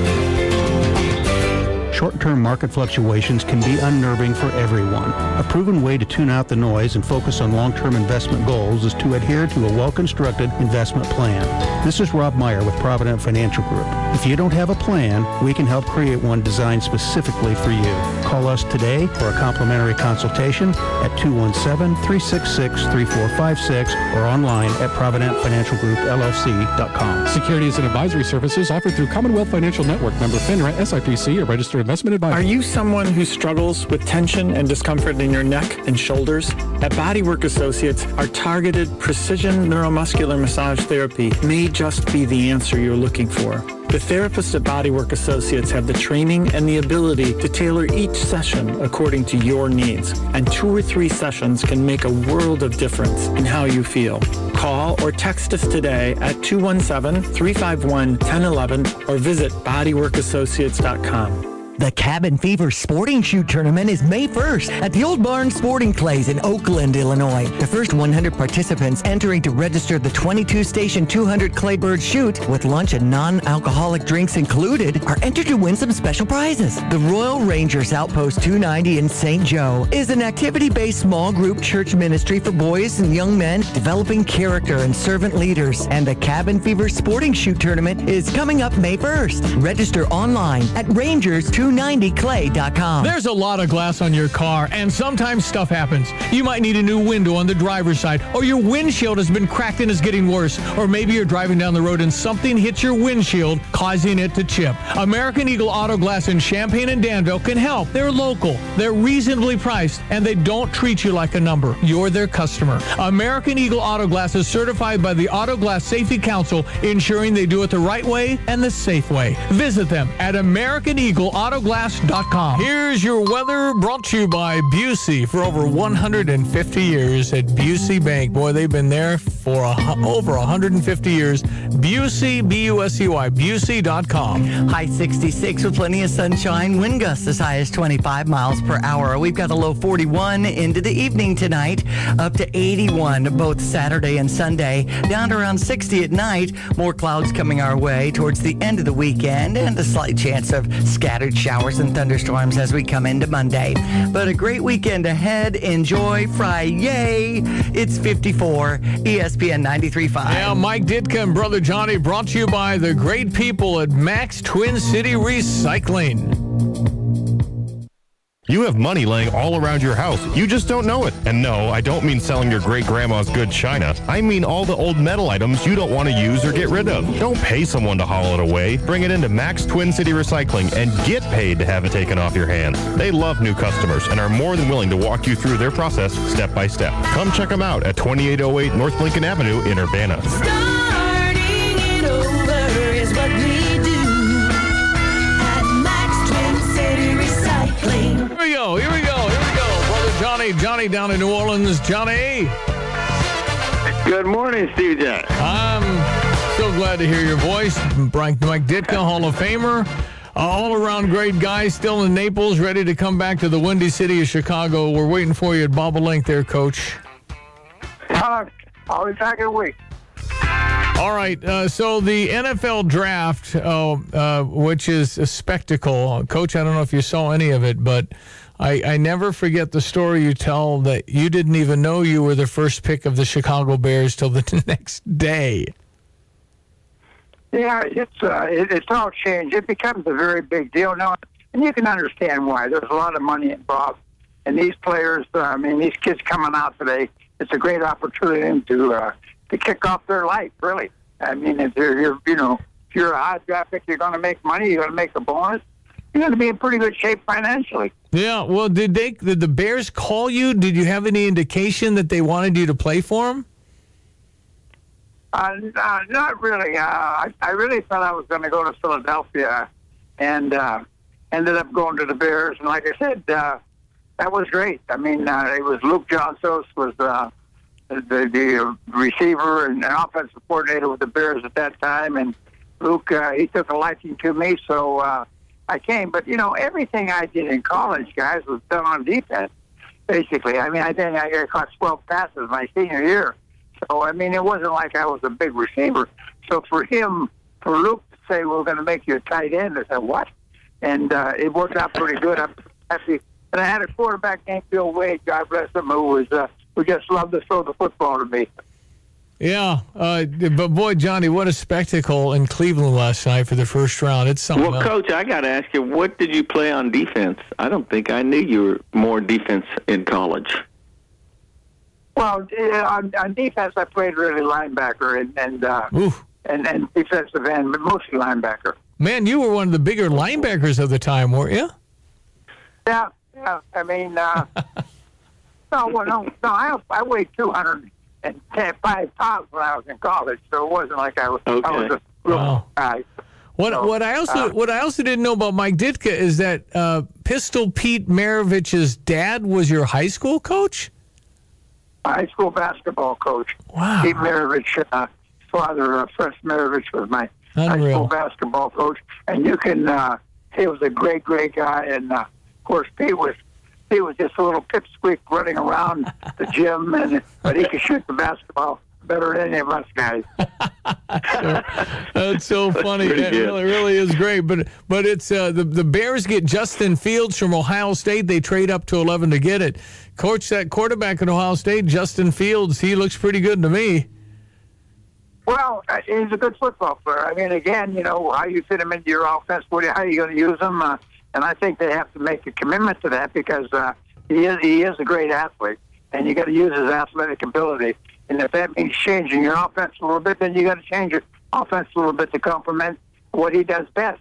Short-term market fluctuations can be unnerving for everyone. A proven way to tune out the noise and focus on long-term investment goals is to adhere to a well-constructed investment plan. This is Rob Meyer with Provident Financial Group. If you don't have a plan, we can help create one designed specifically for you. Call us today for a complimentary consultation at two one seven, three six six, three four five six or online at provident financial group l l c dot com. Securities and advisory services offered through Commonwealth Financial Network, member FINRA, S I P C, a registered investment advisor. Are you someone who struggles with tension and discomfort in your neck and shoulders? At Bodywork Associates, our targeted precision neuromuscular massage therapy may just be the answer you're looking for. The therapists at Bodywork Associates have the training and the ability to tailor each session according to your needs. And two or three sessions can make a world of difference in how you feel. Call or text us today at two one seven, three five one, one zero one one or visit bodywork associates dot com. The Cabin Fever Sporting Shoot Tournament is May first at the Old Barn Sporting Clays in Oakland, Illinois. The first one hundred participants entering to register the twenty-two station two hundred Claybird Shoot with lunch and non-alcoholic drinks included are entered to win some special prizes. The Royal Rangers Outpost two ninety in Saint Joe is an activity-based small group church ministry for boys and young men developing character and servant leaders. And the Cabin Fever Sporting Shoot Tournament is coming up May first. Register online at Rangers two ninety clay dot com. There's a lot of glass on your car, and sometimes stuff happens. You might need a new window on the driver's side, or your windshield has been cracked and is getting worse, or maybe you're driving down the road and something hits your windshield, causing it to chip. American Eagle Auto Glass in Champaign and Danville can help. They're local, they're reasonably priced, and they don't treat you like a number. You're their customer. American Eagle Auto Glass is certified by the Auto Glass Safety Council, ensuring they do it the right way and the safe way. Visit them at American Eagle Auto Glass dot com. Here's your weather brought to you by Busey. For over one hundred fifty years at Busey Bank. Boy, they've been there for a, over one hundred fifty years. Busey, B U S E Y, Busey dot com. High sixty-six with plenty of sunshine. Wind gusts as high as twenty-five miles per hour. We've got a low forty-one into the evening tonight, up to eighty-one both Saturday and Sunday, down to around sixty at night. More clouds coming our way towards the end of the weekend, and a slight chance of scattered showers and thunderstorms as we come into Monday. But a great weekend ahead. Enjoy Friday. It's fifty-four, E S P N ninety-three point five. Yeah, Mike Ditka and Brother Johnny brought to you by the great people at Max Twin City Recycling. You have money laying all around your house. You just don't know it. And no, I don't mean selling your great-grandma's good china. I mean all the old metal items you don't want to use or get rid of. Don't pay someone to haul it away. Bring it into Max Twin City Recycling and get paid to have it taken off your hands. They love new customers and are more than willing to walk you through their process step by step. Come check them out at twenty-eight oh eight North Lincoln Avenue in Urbana. Starting it over is what we do at Max Twin City Recycling. Here we go, here we go, here we go. Brother Johnny, Johnny down in New Orleans. Johnny. Good morning, Steve Jack. I'm so glad to hear your voice. Mike Ditka, Hall of Famer. Uh, all-around great guy, still in Naples, ready to come back to the Windy City of Chicago. We're waiting for you at Bobolink there, Coach. Uh, I'll be back in a week. All right, uh, so the N F L draft, uh, uh, which is a spectacle. Coach, I don't know if you saw any of it, but I, I never forget the story you tell that you didn't even know you were the first pick of the Chicago Bears till the next day. Yeah, it's uh, it, it's all changed. It becomes a very big deal now, and you can understand why. There's a lot of money involved, and these players, uh, I mean, these kids coming out today, it's a great opportunity to uh, to kick off their life. Really, I mean, if you're, you're you know if you're a high draft pick, you're going to make money. You're going to make a bonus. You're going to be in pretty good shape financially. Yeah. Well, did they did the Bears call you? Did you have any indication that they wanted you to play for them? Uh, uh, not really. Uh, I, I really thought I was going to go to Philadelphia, and uh, ended up going to the Bears. And like I said, uh, that was great. I mean, uh, it was Luke Johnsos was uh, the, the receiver and offensive coordinator with the Bears at that time, and Luke uh, he took a liking to me, so uh, I came. But you know, everything I did in college, guys, was done on defense. Basically, I mean, I think I caught twelve passes my senior year. So, I mean, it wasn't like I was a big receiver. So for him, for Luke to say, we're going to make you a tight end, I said, what? And uh, it worked out pretty good. I'm happy. And I had a quarterback named Bill Wade, God bless him, who was uh, who just loved to throw the football to me. Yeah, uh, but boy, Johnny, what a spectacle in Cleveland last night for the first round. It's something Well, else. Coach, I got to ask you, what did you play on defense? I don't think I knew you were more defense in college. Well, yeah, on, on defense, I played really linebacker and and, uh, and and defensive end, but mostly linebacker. Man, you were one of the bigger linebackers of the time, weren't you? Yeah, yeah. I mean, uh, no, well, no, no. I I weighed two hundred and five pounds when I was in college, so it wasn't like I was. Okay. I was a real Wow. guy. What So, what I also uh, what I also didn't know about Mike Ditka is that uh, Pistol Pete Maravich's dad was your high school coach. High school basketball coach. Wow. Pete Maravich, uh, father, uh, Fresh Maravich, was my high Unreal. school basketball coach. And you can, uh, he was a great, great guy. And, uh, of course, Pete was, he was just a little pipsqueak running around the gym, and but he could shoot the basketball better than any of us guys. That's so funny. pretty It good. really, really is great. But but it's uh, the the Bears get Justin Fields from Ohio State. They trade up to eleven to get it. Coach, that quarterback at Ohio State, Justin Fields, he looks pretty good to me. Well, uh, he's a good football player. I mean, again, you know, how you fit him into your offense, what, how are you going to use him? Uh, and I think they have to make a commitment to that because uh, he is he is a great athlete, and you got to use his athletic ability. And if that means changing your offense a little bit, then you got to change your offense a little bit to complement what he does best.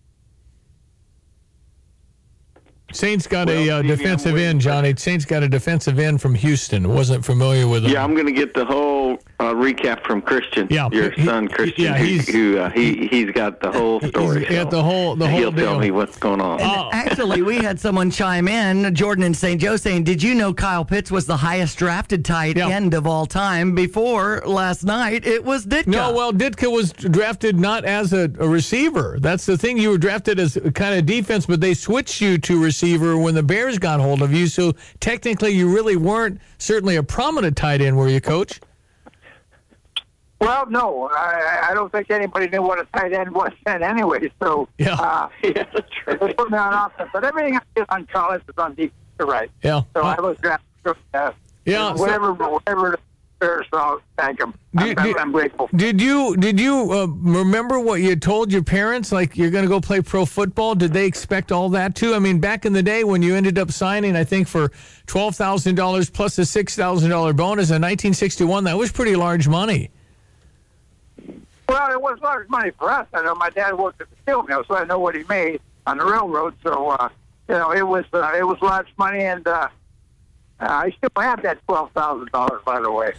Saints got a uh, defensive end, Johnny. Saints got a defensive end from Houston. Wasn't familiar with him. Yeah, I'm going to get the whole uh, recap from Christian, Yeah, your he- son Christian, yeah, who, he's- who uh, he he's got the whole story. He's got the whole the whole He'll deal. tell me what's going on. Oh. Actually, we had someone chime in, Jordan in Saint Joe, saying, did you know Kyle Pitts was the highest drafted tight end of all time? Before last night, it was Ditka. No, well, Ditka was drafted not as a, a receiver. That's the thing. You were drafted as a kind of defense, but they switched you to receiver when the Bears got hold of you. So technically, you really weren't certainly a prominent tight end, were you, Coach? Well, no, I, I don't think anybody knew what a tight end was then anyway. So, yeah, uh, yeah that's true. They put me on offense, but everything I did on college was on defense, right? Yeah. So uh, I was drafted. Uh, yeah. Whatever, so, whatever. So I'll thank them. I'm, did, I'm, I'm grateful. Did you did you uh, remember what you told your parents? Like you're going to go play pro football? Did they expect all that too? I mean, back in the day when you ended up signing, I think for twelve thousand dollars plus a six thousand dollar bonus in nineteen sixty-one, that was pretty large money. Well, it was large money for us. I know my dad worked at the steel mill, so I know what he made on the railroad. So uh, you know, it was uh, it was large money, and uh, I still have that twelve thousand dollars, by the way.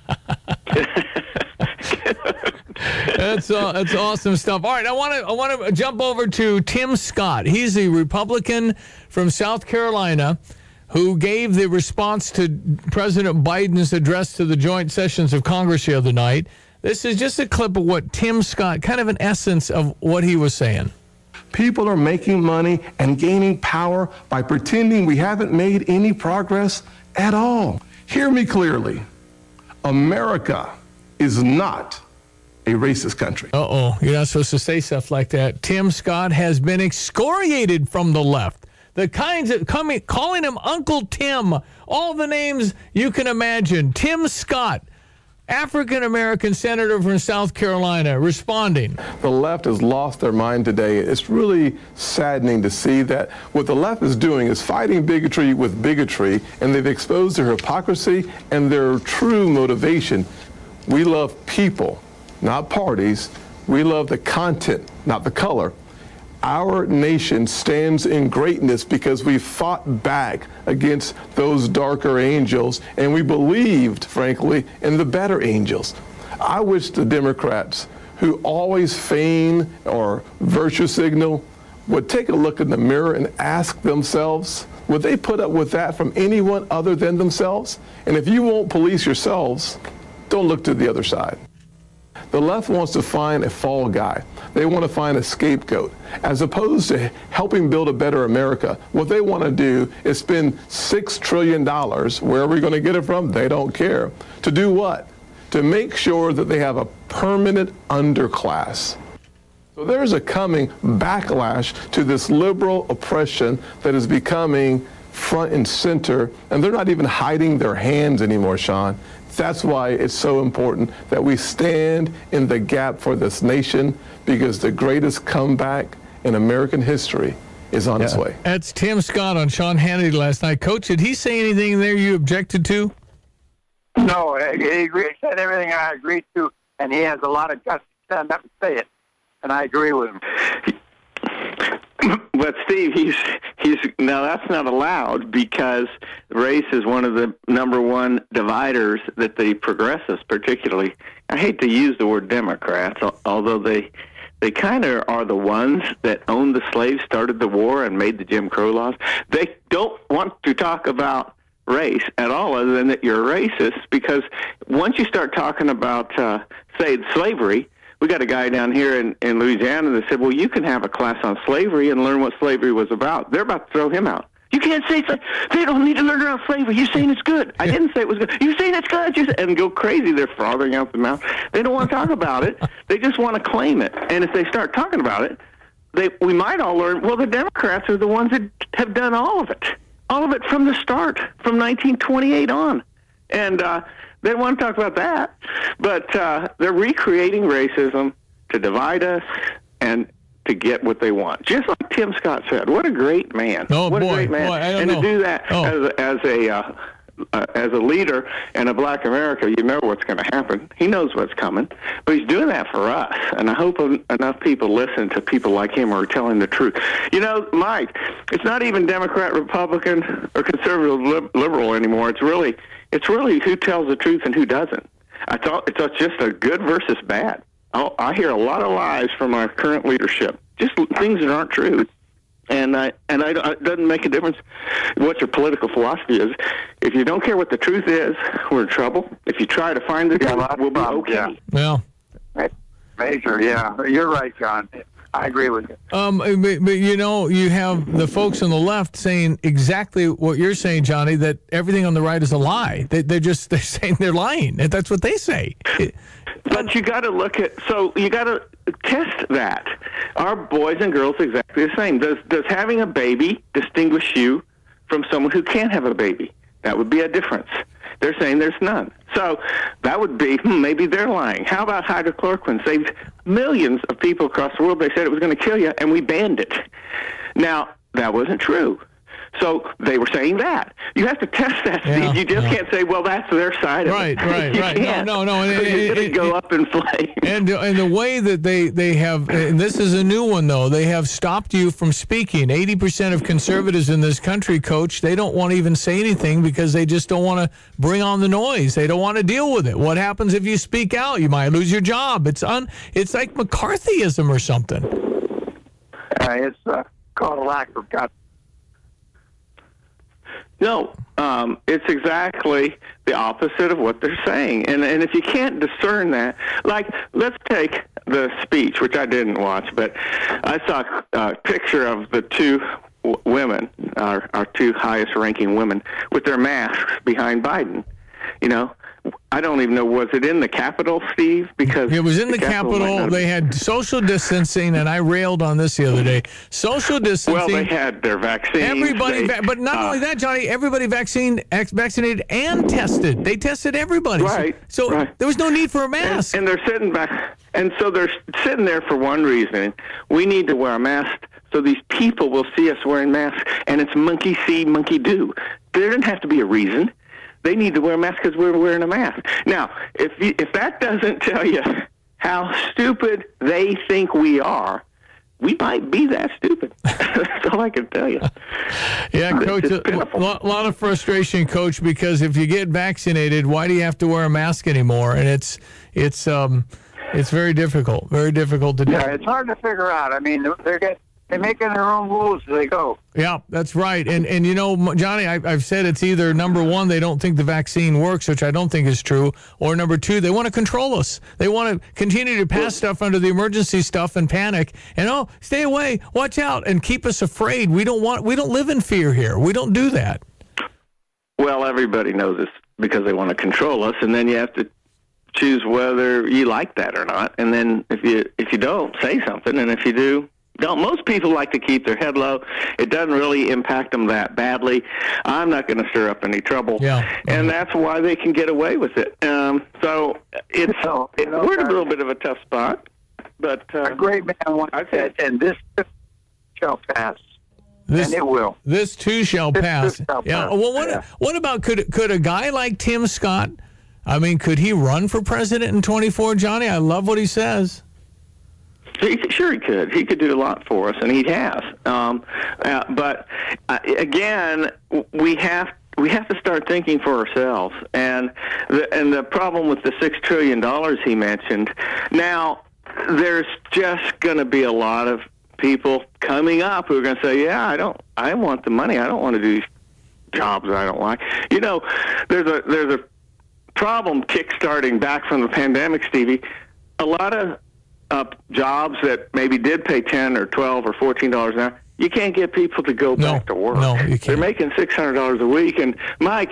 That's uh, that's awesome stuff. All right, I want to I want to jump over to Tim Scott. He's a Republican from South Carolina who gave the response to President Biden's address to the joint sessions of Congress the other night. This is just a clip of what Tim Scott, kind of an essence of what he was saying. People are making money and gaining power by pretending we haven't made any progress at all. Hear me clearly. America is not a racist country. Uh-oh, you're not supposed to say stuff like that. Tim Scott has been excoriated from the left. The kinds of coming, calling him Uncle Tim, all the names you can imagine. Tim Scott, African-American senator from South Carolina, responding. The left has lost their mind today. It's really saddening to see that what the left is doing is fighting bigotry with bigotry, and they've exposed their hypocrisy and their true motivation. We love people, not parties. We love the content, not the color. Our nation stands in greatness because we fought back against those darker angels, and we believed, frankly, in the better angels. I wish the Democrats, who always feign or virtue signal, would take a look in the mirror and ask themselves, would they put up with that from anyone other than themselves? And if you won't police yourselves, don't look to the other side. The left wants to find a fall guy. They want to find a scapegoat. As opposed to helping build a better America, what they want to do is spend six trillion dollars, where are we going to get it from? They don't care. To do what? To make sure that they have a permanent underclass. So there's a coming backlash to this liberal oppression that is becoming front and center, and they're not even hiding their hands anymore, Sean. That's why it's so important that we stand in the gap for this nation, because the greatest comeback in American history is on yeah. its way. That's Tim Scott on Sean Hannity last night. Coach, did he say anything there you objected to? No, he, agreed, he said everything I agreed to, and he has a lot of guts to stand up and say it, and I agree with him. But Steve, he's he's now that's not allowed, because race is one of the number one dividers that the progressives, particularly, I hate to use the word Democrats, although they they kind of are the ones that owned the slaves, started the war, and made the Jim Crow laws. They don't want to talk about race at all, other than that you're a racist, because once you start talking about, uh, say, slavery. We got a guy down here in, in Louisiana that said, well, you can have a class on slavery and learn what slavery was about. They're about to throw him out. You can't say sla- they don't need to learn about slavery. You're saying it's good. I didn't say it was good. You're saying it's good. You're, and go crazy. They're frothing out the mouth. They don't want to talk about it. They just want to claim it. And if they start talking about it, they we might all learn, well, the Democrats are the ones that have done all of it. All of it from the start, from nineteen twenty-eight on. And, uh, they don't want to talk about that, but uh, they're recreating racism to divide us and to get what they want. Just like Tim Scott said, what a great man! Oh, what boy, a great man! boy, I don't and know. to do that oh. as a, as a uh, uh, as a leader in a black America, you know what's going to happen. He knows what's coming, but he's doing that for us. And I hope enough people listen to people like him who are telling the truth. You know, Mike, it's not even Democrat, Republican, or conservative, lib- liberal anymore. It's really It's really who tells the truth and who doesn't. I thought it's just a good versus bad. I'll, I hear a lot of lies from our current leadership, just things that aren't true. And I, and I, it doesn't make a difference what your political philosophy is. If you don't care what the truth is, we're in trouble. If you try to find the truth, we'll be okay. Yeah. Major, yeah. You're right, John. I agree with you. Um, but, but you know, you have the folks on the left saying exactly what you're saying, Johnny. That everything on the right is a lie. They, they're just they're saying they're lying. And that's what they say. But you got to look at so you got to test that. Are boys and girls exactly the same? Does does having a baby distinguish you from someone who can't have a baby? That would be a difference. They're saying there's none. So that would be, hmm, maybe they're lying. How about hydrochloroquine? Saved millions of people across the world. They said it was going to kill you, and we banned it. Now, that wasn't true. So they were saying that. You have to test that, Yeah, Steve. You just yeah. can't say, well, that's their side of Right, it. right, you right. Can't. No, no, no. And, You're and- going to and- go up in flames. And and the way that they, they have, and this is a new one though, they have stopped you from speaking. eighty percent of conservatives in this country, Coach, they don't want to even say anything because they just don't want to bring on the noise. They don't want to deal with it. What happens if you speak out? You might lose your job. It's un, it's like McCarthyism or something. Uh, it's uh, called a lack of guts. No, um, it's exactly the opposite of what they're saying. And and if you can't discern that, like, let's take the speech, which I didn't watch, but I saw a picture of the two w- women, our, our two highest-ranking women, with their masks behind Biden. You know, I don't even know, was it in the Capitol, Steve? Because It was in the, might Capitol. not- They had social distancing, and I railed on this the other day. Social distancing. Well, they had their vaccines. Everybody, They- va- but not uh, only that, Johnny. Everybody vaccine, ex- vaccinated and tested. They tested everybody. So- Right, So, right. there was no need for a mask. And, and they're sitting back, and so they're sitting there for one reason. We need to wear a mask so these people will see us wearing masks, and it's monkey see, monkey do. There doesn't have to be a reason. They need to wear a mask because we're wearing a mask. Now, if you, if that doesn't tell you how stupid they think we are, we might be that stupid. That's all I can tell you. Yeah, It's Coach, just a pitiful. lot, lot of frustration, Coach, because if you get vaccinated, why do you have to wear a mask anymore? And it's it's um it's very difficult, very difficult to do. Yeah, it's hard to figure out. I mean, they're get, they're making their own rules as they go. Yeah, that's right. And, and you know, Johnny, I, I've said it's either number one, they don't think the vaccine works, which I don't think is true, or number two, they want to control us. They want to continue to pass stuff under the emergency stuff and panic. And, oh, stay away, watch out, and keep us afraid. We don't want, we don't live in fear here. We don't do that. Well, everybody knows this because they want to control us, and then you have to choose whether you like that or not. And then if you if you don't, say something, and if you do, don't. Most people like to keep their head low. It doesn't really impact them that badly. I'm not going to stir up any trouble, Yeah. and that's why they can get away with it. Um, so it's So, it, you know, we're in a uh, little bit of a tough spot, but uh, A great man once said, and this shall pass. This, and it will. This too shall This pass. too shall Yeah. pass. Well, what Yeah. what about could could a guy like Tim Scott? I mean, could he run for president in twenty-four, Johnny? I love what he says. He, sure, he could. He could do a lot for us, and he has. Um, uh, but uh, again, we have we have to start thinking for ourselves. And the, and the problem with the six trillion dollars he mentioned. Now, there's just going to be a lot of people coming up who are going to say, "Yeah, I don't. I want the money. I don't want to do these jobs that I don't like." You know, there's a there's a problem kickstarting back from the pandemic, Stevie. A lot of uh, jobs that maybe did pay ten or twelve or fourteen dollars an hour, you can't get people to go No, back to work. no, you They're can't. making six hundred dollars a week, and Mike,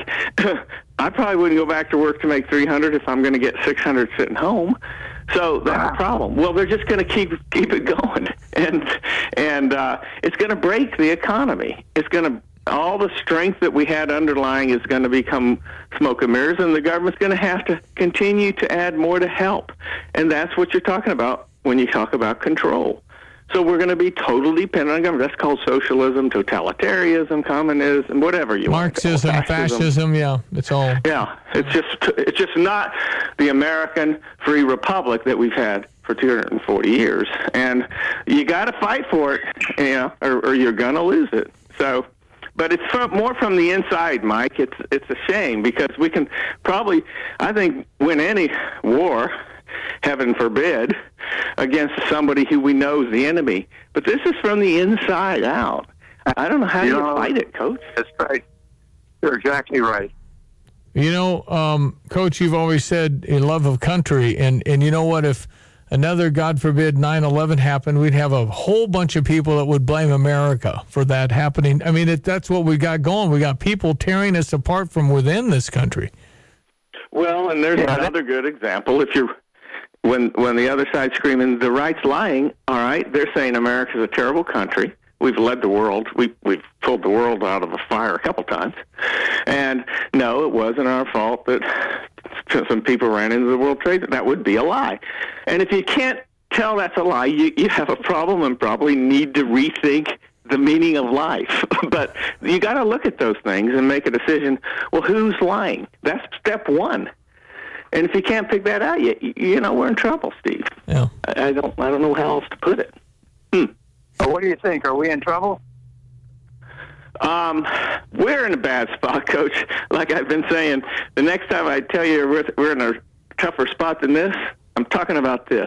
I probably wouldn't go back to work to make three hundred if I'm going to get six hundred sitting home. So that's the problem. Well, they're just going to keep keep it going, and and uh, it's going to break the economy. It's going to all the strength that we had underlying is going to become smoke and mirrors, and the government's going to have to continue to add more to help. And that's what you're talking about when you talk about control. So we're going to be totally dependent on government. That's called socialism, totalitarianism, communism, whatever you want. Marxism, to call it. fascism, yeah, it's all. Yeah, it's just it's just not the American free republic that we've had for two hundred forty years, and you got to fight for it, you know, or, or you're going to lose it. So. But it's from, more from the inside, Mike. It's it's a shame because we can probably, I think, win any war, heaven forbid, against somebody who we know is the enemy. But this is from the inside out. I don't know how you, You know, fight it, Coach. That's right. You're exactly right. You know, um, Coach, you've always said a love of country, and, and you know what? If another, God forbid, nine eleven happened, we'd have a whole bunch of people that would blame America for that happening. I mean, it, that's what we got going. We got people tearing us apart from within this country. Well, and there's Yeah. another good example. If you're when when the other side's screaming the right's lying, all right, they're saying America's a terrible country. We've led the world. We, we've pulled the world out of the fire a couple times. And no, it wasn't our fault that some people ran into the World Trade. That would be a lie. And if you can't tell that's a lie, you, you have a problem and probably need to rethink the meaning of life. But you got to look at those things and make a decision. Well, who's lying? That's step one. And if you can't pick that out, you, you know, we're in trouble, Steve. Yeah. I, I don't I don't know how else to put it. Hmm. So what do you think? Are we in trouble? Um, we're in a bad spot, Coach. Like I've been saying, the next time I tell you we're, we're in a tougher spot than this, I'm talking about this.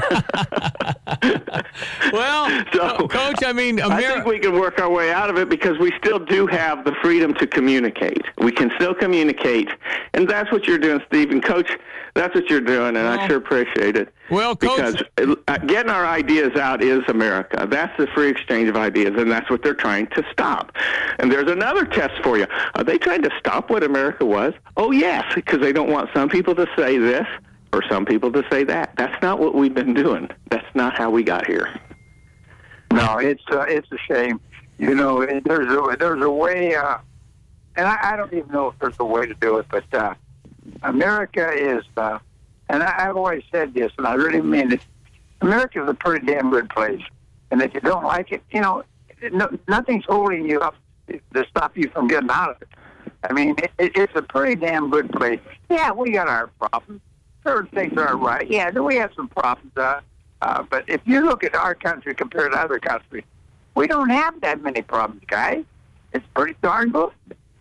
Well, so, Coach, I mean, Ameri- I think we can work our way out of it because we still do have the freedom to communicate. We can still communicate, and that's what you're doing, Steve. And Coach, that's what you're doing, and well, I sure appreciate it. Well, Coach, because uh, getting our ideas out is America. That's the free exchange of ideas, and that's what they're trying to stop. And there's another test for you. Are they trying to stop what America was? Oh, yes, because they don't want some people to say this or some people to say that. That's not what we've been doing. That's not how we got here. No, it's uh, it's a shame. You know, it, there's a there's a way, uh, and I, I don't even know if there's a way to do it, but uh, America is, uh, and I, I've always said this, and I really mean it. America is a pretty damn good place, and if you don't like it, you know, no, nothing's holding you up to stop you from getting out of it. I mean, it, it, it's a pretty damn good place. Yeah, we got our problems. Certain things aren't right. Yeah, we have some problems. Uh, uh, but if you look at our country compared to other countries, we don't have that many problems, guys. It's pretty darn good.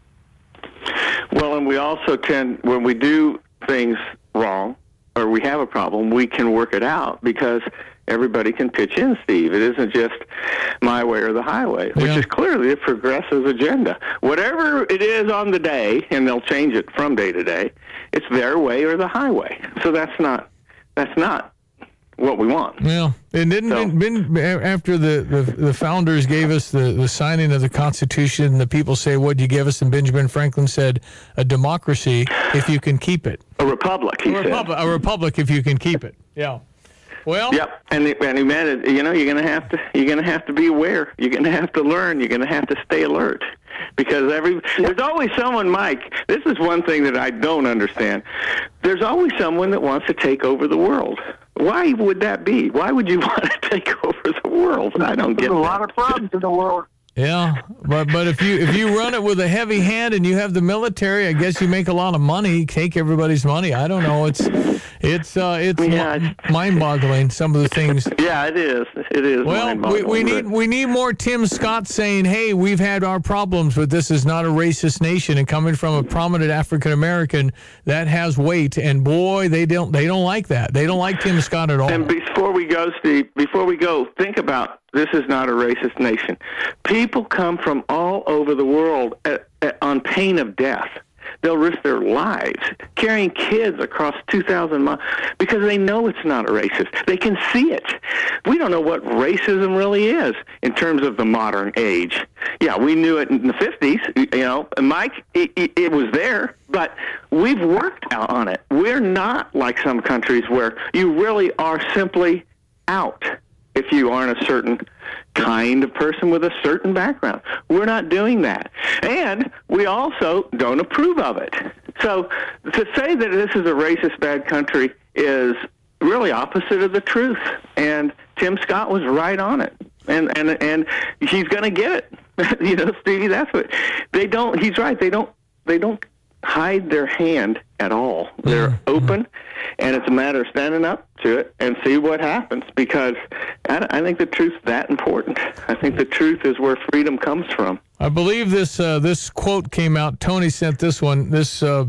Well, and we also tend, when we do things wrong or we have a problem, we can work it out because everybody can pitch in, Steve. It isn't just my way or the highway, which Yeah. is clearly a progressive agenda. Whatever it is on the day, and they'll change it from day to day, it's their way or the highway. So that's not that's not what we want. Yeah, and didn't So- been, been after the, the, the founders gave us the, the signing of the Constitution, the people say, "What'd you give us?" And Benjamin Franklin said, "A democracy if you can keep it." A republic, he a said. republic, a republic if you can keep it. Yeah. Well. Yep, and and he meant it. You know, you're gonna have to you're gonna have to be aware. You're gonna have to learn. You're gonna have to stay alert, because every there's always someone, Mike. This is one thing that I don't understand. There's always someone that wants to take over the world. Why would that be? Why would you want to take over the world? I don't get There's a that. lot of problems in the world. Yeah, but but if you if you run it with a heavy hand and you have the military, I guess you make a lot of money. Take everybody's money. I don't know. It's it's uh, it's Yeah. mind-boggling. Some of the things. Yeah, it is. It is. Well, we, we need we need more Tim Scott saying, "Hey, we've had our problems, but this is not a racist nation." And coming from a prominent African American, that has weight. And boy, they don't they don't like that. They don't like Tim Scott at all. And before we go, Steve, before we go, think about this is not a racist nation. People come from all over the world at, at, on pain of death. They'll risk their lives carrying kids across two thousand miles because they know it's not a racist. They can see it. We don't know what racism really is in terms of the modern age. Yeah, we knew it in the fifties, you know, and Mike, it, it, it was there, but we've worked out on it. We're not like some countries where you really are simply out if you aren't a certain kind of person with a certain background. We're not doing that. And we also don't approve of it. So to say that this is a racist bad country is really opposite of the truth. And Tim Scott was right on it. And and and he's going to get it. You know, Stevie, that's what they don't he's right. They don't they don't hide their hand at all. They're open, and it's a matter of standing up to it and see what happens, because I, I think the truth's that important. I think the truth is where freedom comes from. I believe this uh, this quote came out. Tony sent this one. This uh,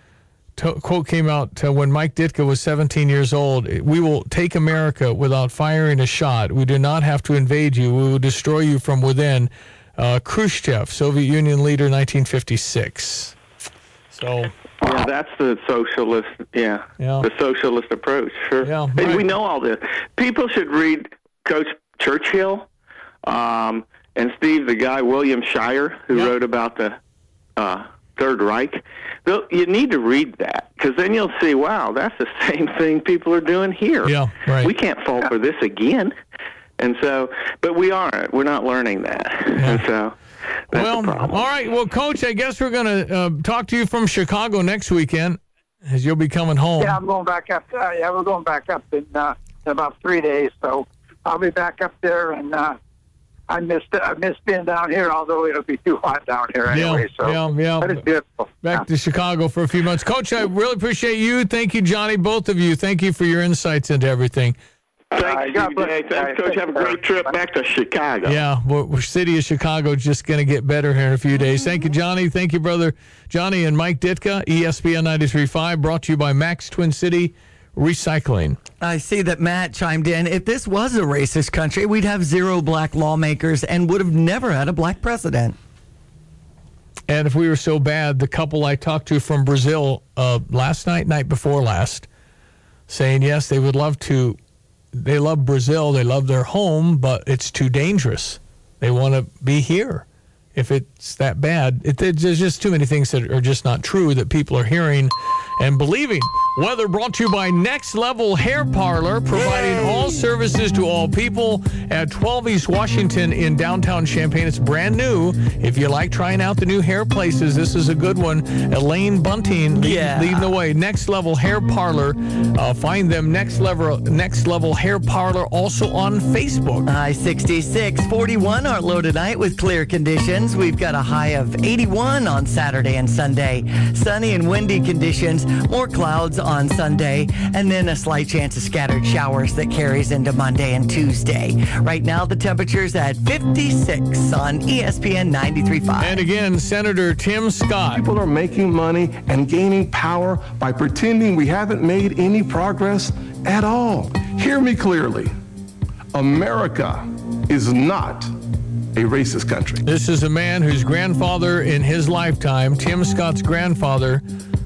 to- quote came out uh, when Mike Ditka was seventeen years old. "We will take America without firing a shot. We do not have to invade you. We will destroy you from within." Uh, Khrushchev, Soviet Union leader, nineteen fifty-six. So, Yeah, that's the socialist. Yeah, Yeah. the socialist approach. Sure. Yeah, Hey, right. we know all this. People should read Coach Churchill, um, and Steve, the guy William Shire, who Yeah. wrote about the uh, Third Reich. They'll- You need to read that, because then you'll see, wow, that's the same thing people are doing here. Yeah, right. We can't fall for this again. And so, but we aren't. We're not learning that. And so, that's Well, the problem. all right. Well, Coach, I guess we're going to uh, talk to you from Chicago next weekend as you'll be coming home. Yeah, I'm going back up. Uh, yeah, we're going back up in, uh, in about three days. So I'll be back up there, and uh, I missed I missed being down here, although it'll be too hot down here anyway. Yeah, so yeah, yeah. But it's beautiful. Back to Chicago for a few months. Coach, I really appreciate you. Thank you, Johnny, both of you. Thank you for your insights into everything. Thanks, God Steve bless J. you, Thanks, guys. Coach. Have a great trip back to Chicago. Yeah, well, the city of Chicago is just going to get better here in a few days. Thank you, Johnny. Thank you, brother Johnny and Mike Ditka, E S P N ninety-three point five, brought to you by Max Twin City Recycling. I see that Matt chimed in. If this was a racist country, we'd have zero black lawmakers and would have never had a black president. And if we were so bad, the couple I talked to from Brazil uh, last night, night before last, saying, yes, they would love to, they love Brazil, they love their home, but it's too dangerous. They want to be here. If it's that bad, it, there's just too many things that are just not true that people are hearing and believing. Weather brought to you by Next Level Hair Parlor, providing Yay! all services to all people at twelve East Washington in downtown Champaign. It's brand new. If you like trying out the new hair places, this is a good one. Elaine Bunting lead, Yeah. leading the way. Next Level Hair Parlor. Uh, find them Next Level Next Level Hair Parlor also on Facebook. I sixty-six, forty-one our low tonight with clear conditions. We've got a high of eighty-one on Saturday and Sunday. Sunny and windy conditions, more clouds on Sunday, and then a slight chance of scattered showers that carries into Monday and Tuesday. Right now, the temperature's at fifty-six on E S P N ninety-three point five. And again, Senator Tim Scott. People are making money and gaining power by pretending we haven't made any progress at all. Hear me clearly. America is not a racist country. This is a man whose grandfather in his lifetime, Tim Scott's grandfather,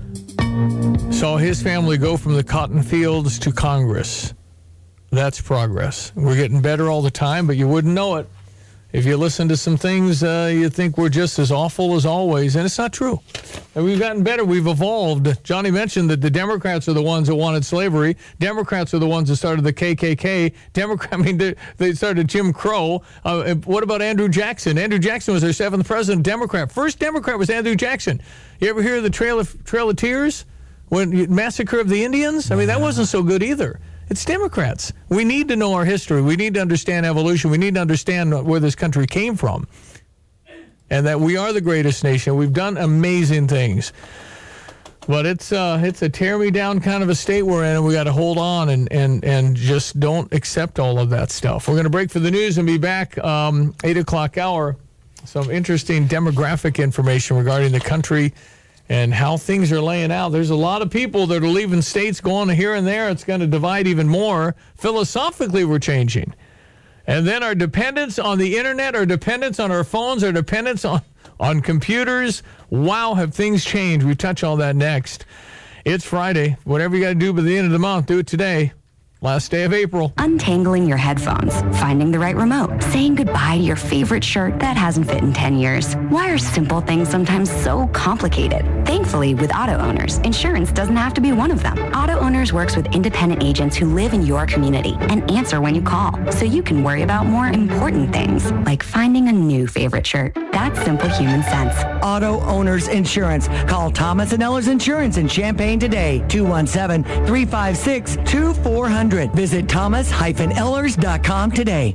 saw his family go from the cotton fields to Congress. That's progress. We're getting better all the time, but you wouldn't know it. If you listen to some things, uh, you think we're just as awful as always, and it's not true. And we've gotten better. We've evolved. Johnny mentioned that the Democrats are the ones that wanted slavery. Democrats are the ones that started the K K K. Democrat, I mean, they, they started Jim Crow. Uh, what about Andrew Jackson? Andrew Jackson was their seventh president, Democrat. First Democrat was Andrew Jackson. You ever hear of the Trail of, Trail of Tears? When Massacre of the Indians? I mean, that wasn't so good either. It's Democrats. We need to know our history. We need to understand evolution. We need to understand where this country came from and that we are the greatest nation. We've done amazing things. But it's uh, it's a tear-me-down kind of a state we're in, and we got to hold on and, and, and just don't accept all of that stuff. We're going to break for the news and be back um, eight o'clock hour. Some interesting demographic information regarding the country and how things are laying out. There's a lot of people that are leaving states, going here and there. It's going to divide even more. Philosophically, we're changing. And then our dependence on the internet, our dependence on our phones, our dependence on, on computers. Wow, have things changed. We touch all that next. It's Friday. Whatever you got to do by the end of the month, do it today. Last day of April. Untangling your headphones, finding the right remote, saying goodbye to your favorite shirt that hasn't fit in ten years. Why are simple things sometimes so complicated? Thankfully, with Auto Owners, insurance doesn't have to be one of them. Auto Owners works with independent agents who live in your community and answer when you call, so you can worry about more important things, like finding a new favorite shirt. That's simple human sense. Auto Owners Insurance. Call Thomas and Ellers Insurance in Champaign today. two one seven, three five six, two four zero zero. Visit thomas dash ellers dot com today.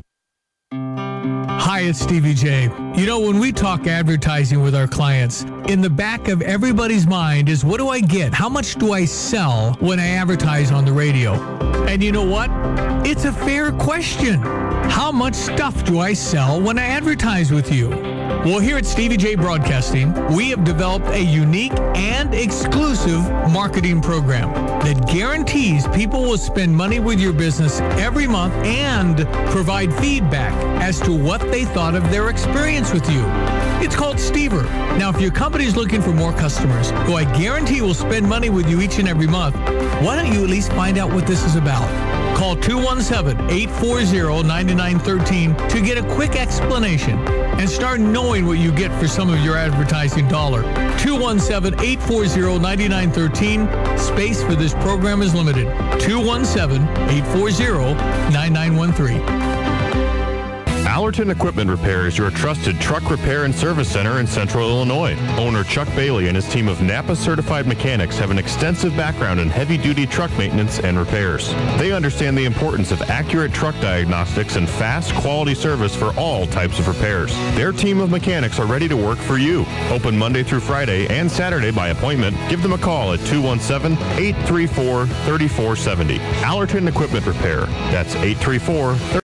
Hi, it's Stevie J. You know, when we talk advertising with our clients, in the back of everybody's mind is, what do I get? How much do I sell when I advertise on the radio? And you know what? It's a fair question. How much stuff do I sell when I advertise with you? Well, here at Stevie J Broadcasting, we have developed a unique and exclusive marketing program that guarantees people will spend money with your business every month and provide feedback as to what they thought of their experience with you. It's called Stever. Now, if your company is looking for more customers, who I guarantee will spend money with you each and every month, why don't you at least find out what this is about? Call two one seven, eight four zero, nine nine one three to get a quick explanation and start knowing what you get for some of your advertising dollar. two one seven, eight four zero, nine nine one three. Space for this program is limited. two one seven, eight four zero, nine nine one three. Allerton Equipment Repair is your trusted truck repair and service center in Central Illinois. Owner Chuck Bailey and his team of Napa certified mechanics have an extensive background in heavy-duty truck maintenance and repairs. They understand the importance of accurate truck diagnostics and fast, quality service for all types of repairs. Their team of mechanics are ready to work for you. Open Monday through Friday and Saturday by appointment. Give them a call at two one seven, eight three four, three four seven zero. Allerton Equipment Repair. That's eight three four,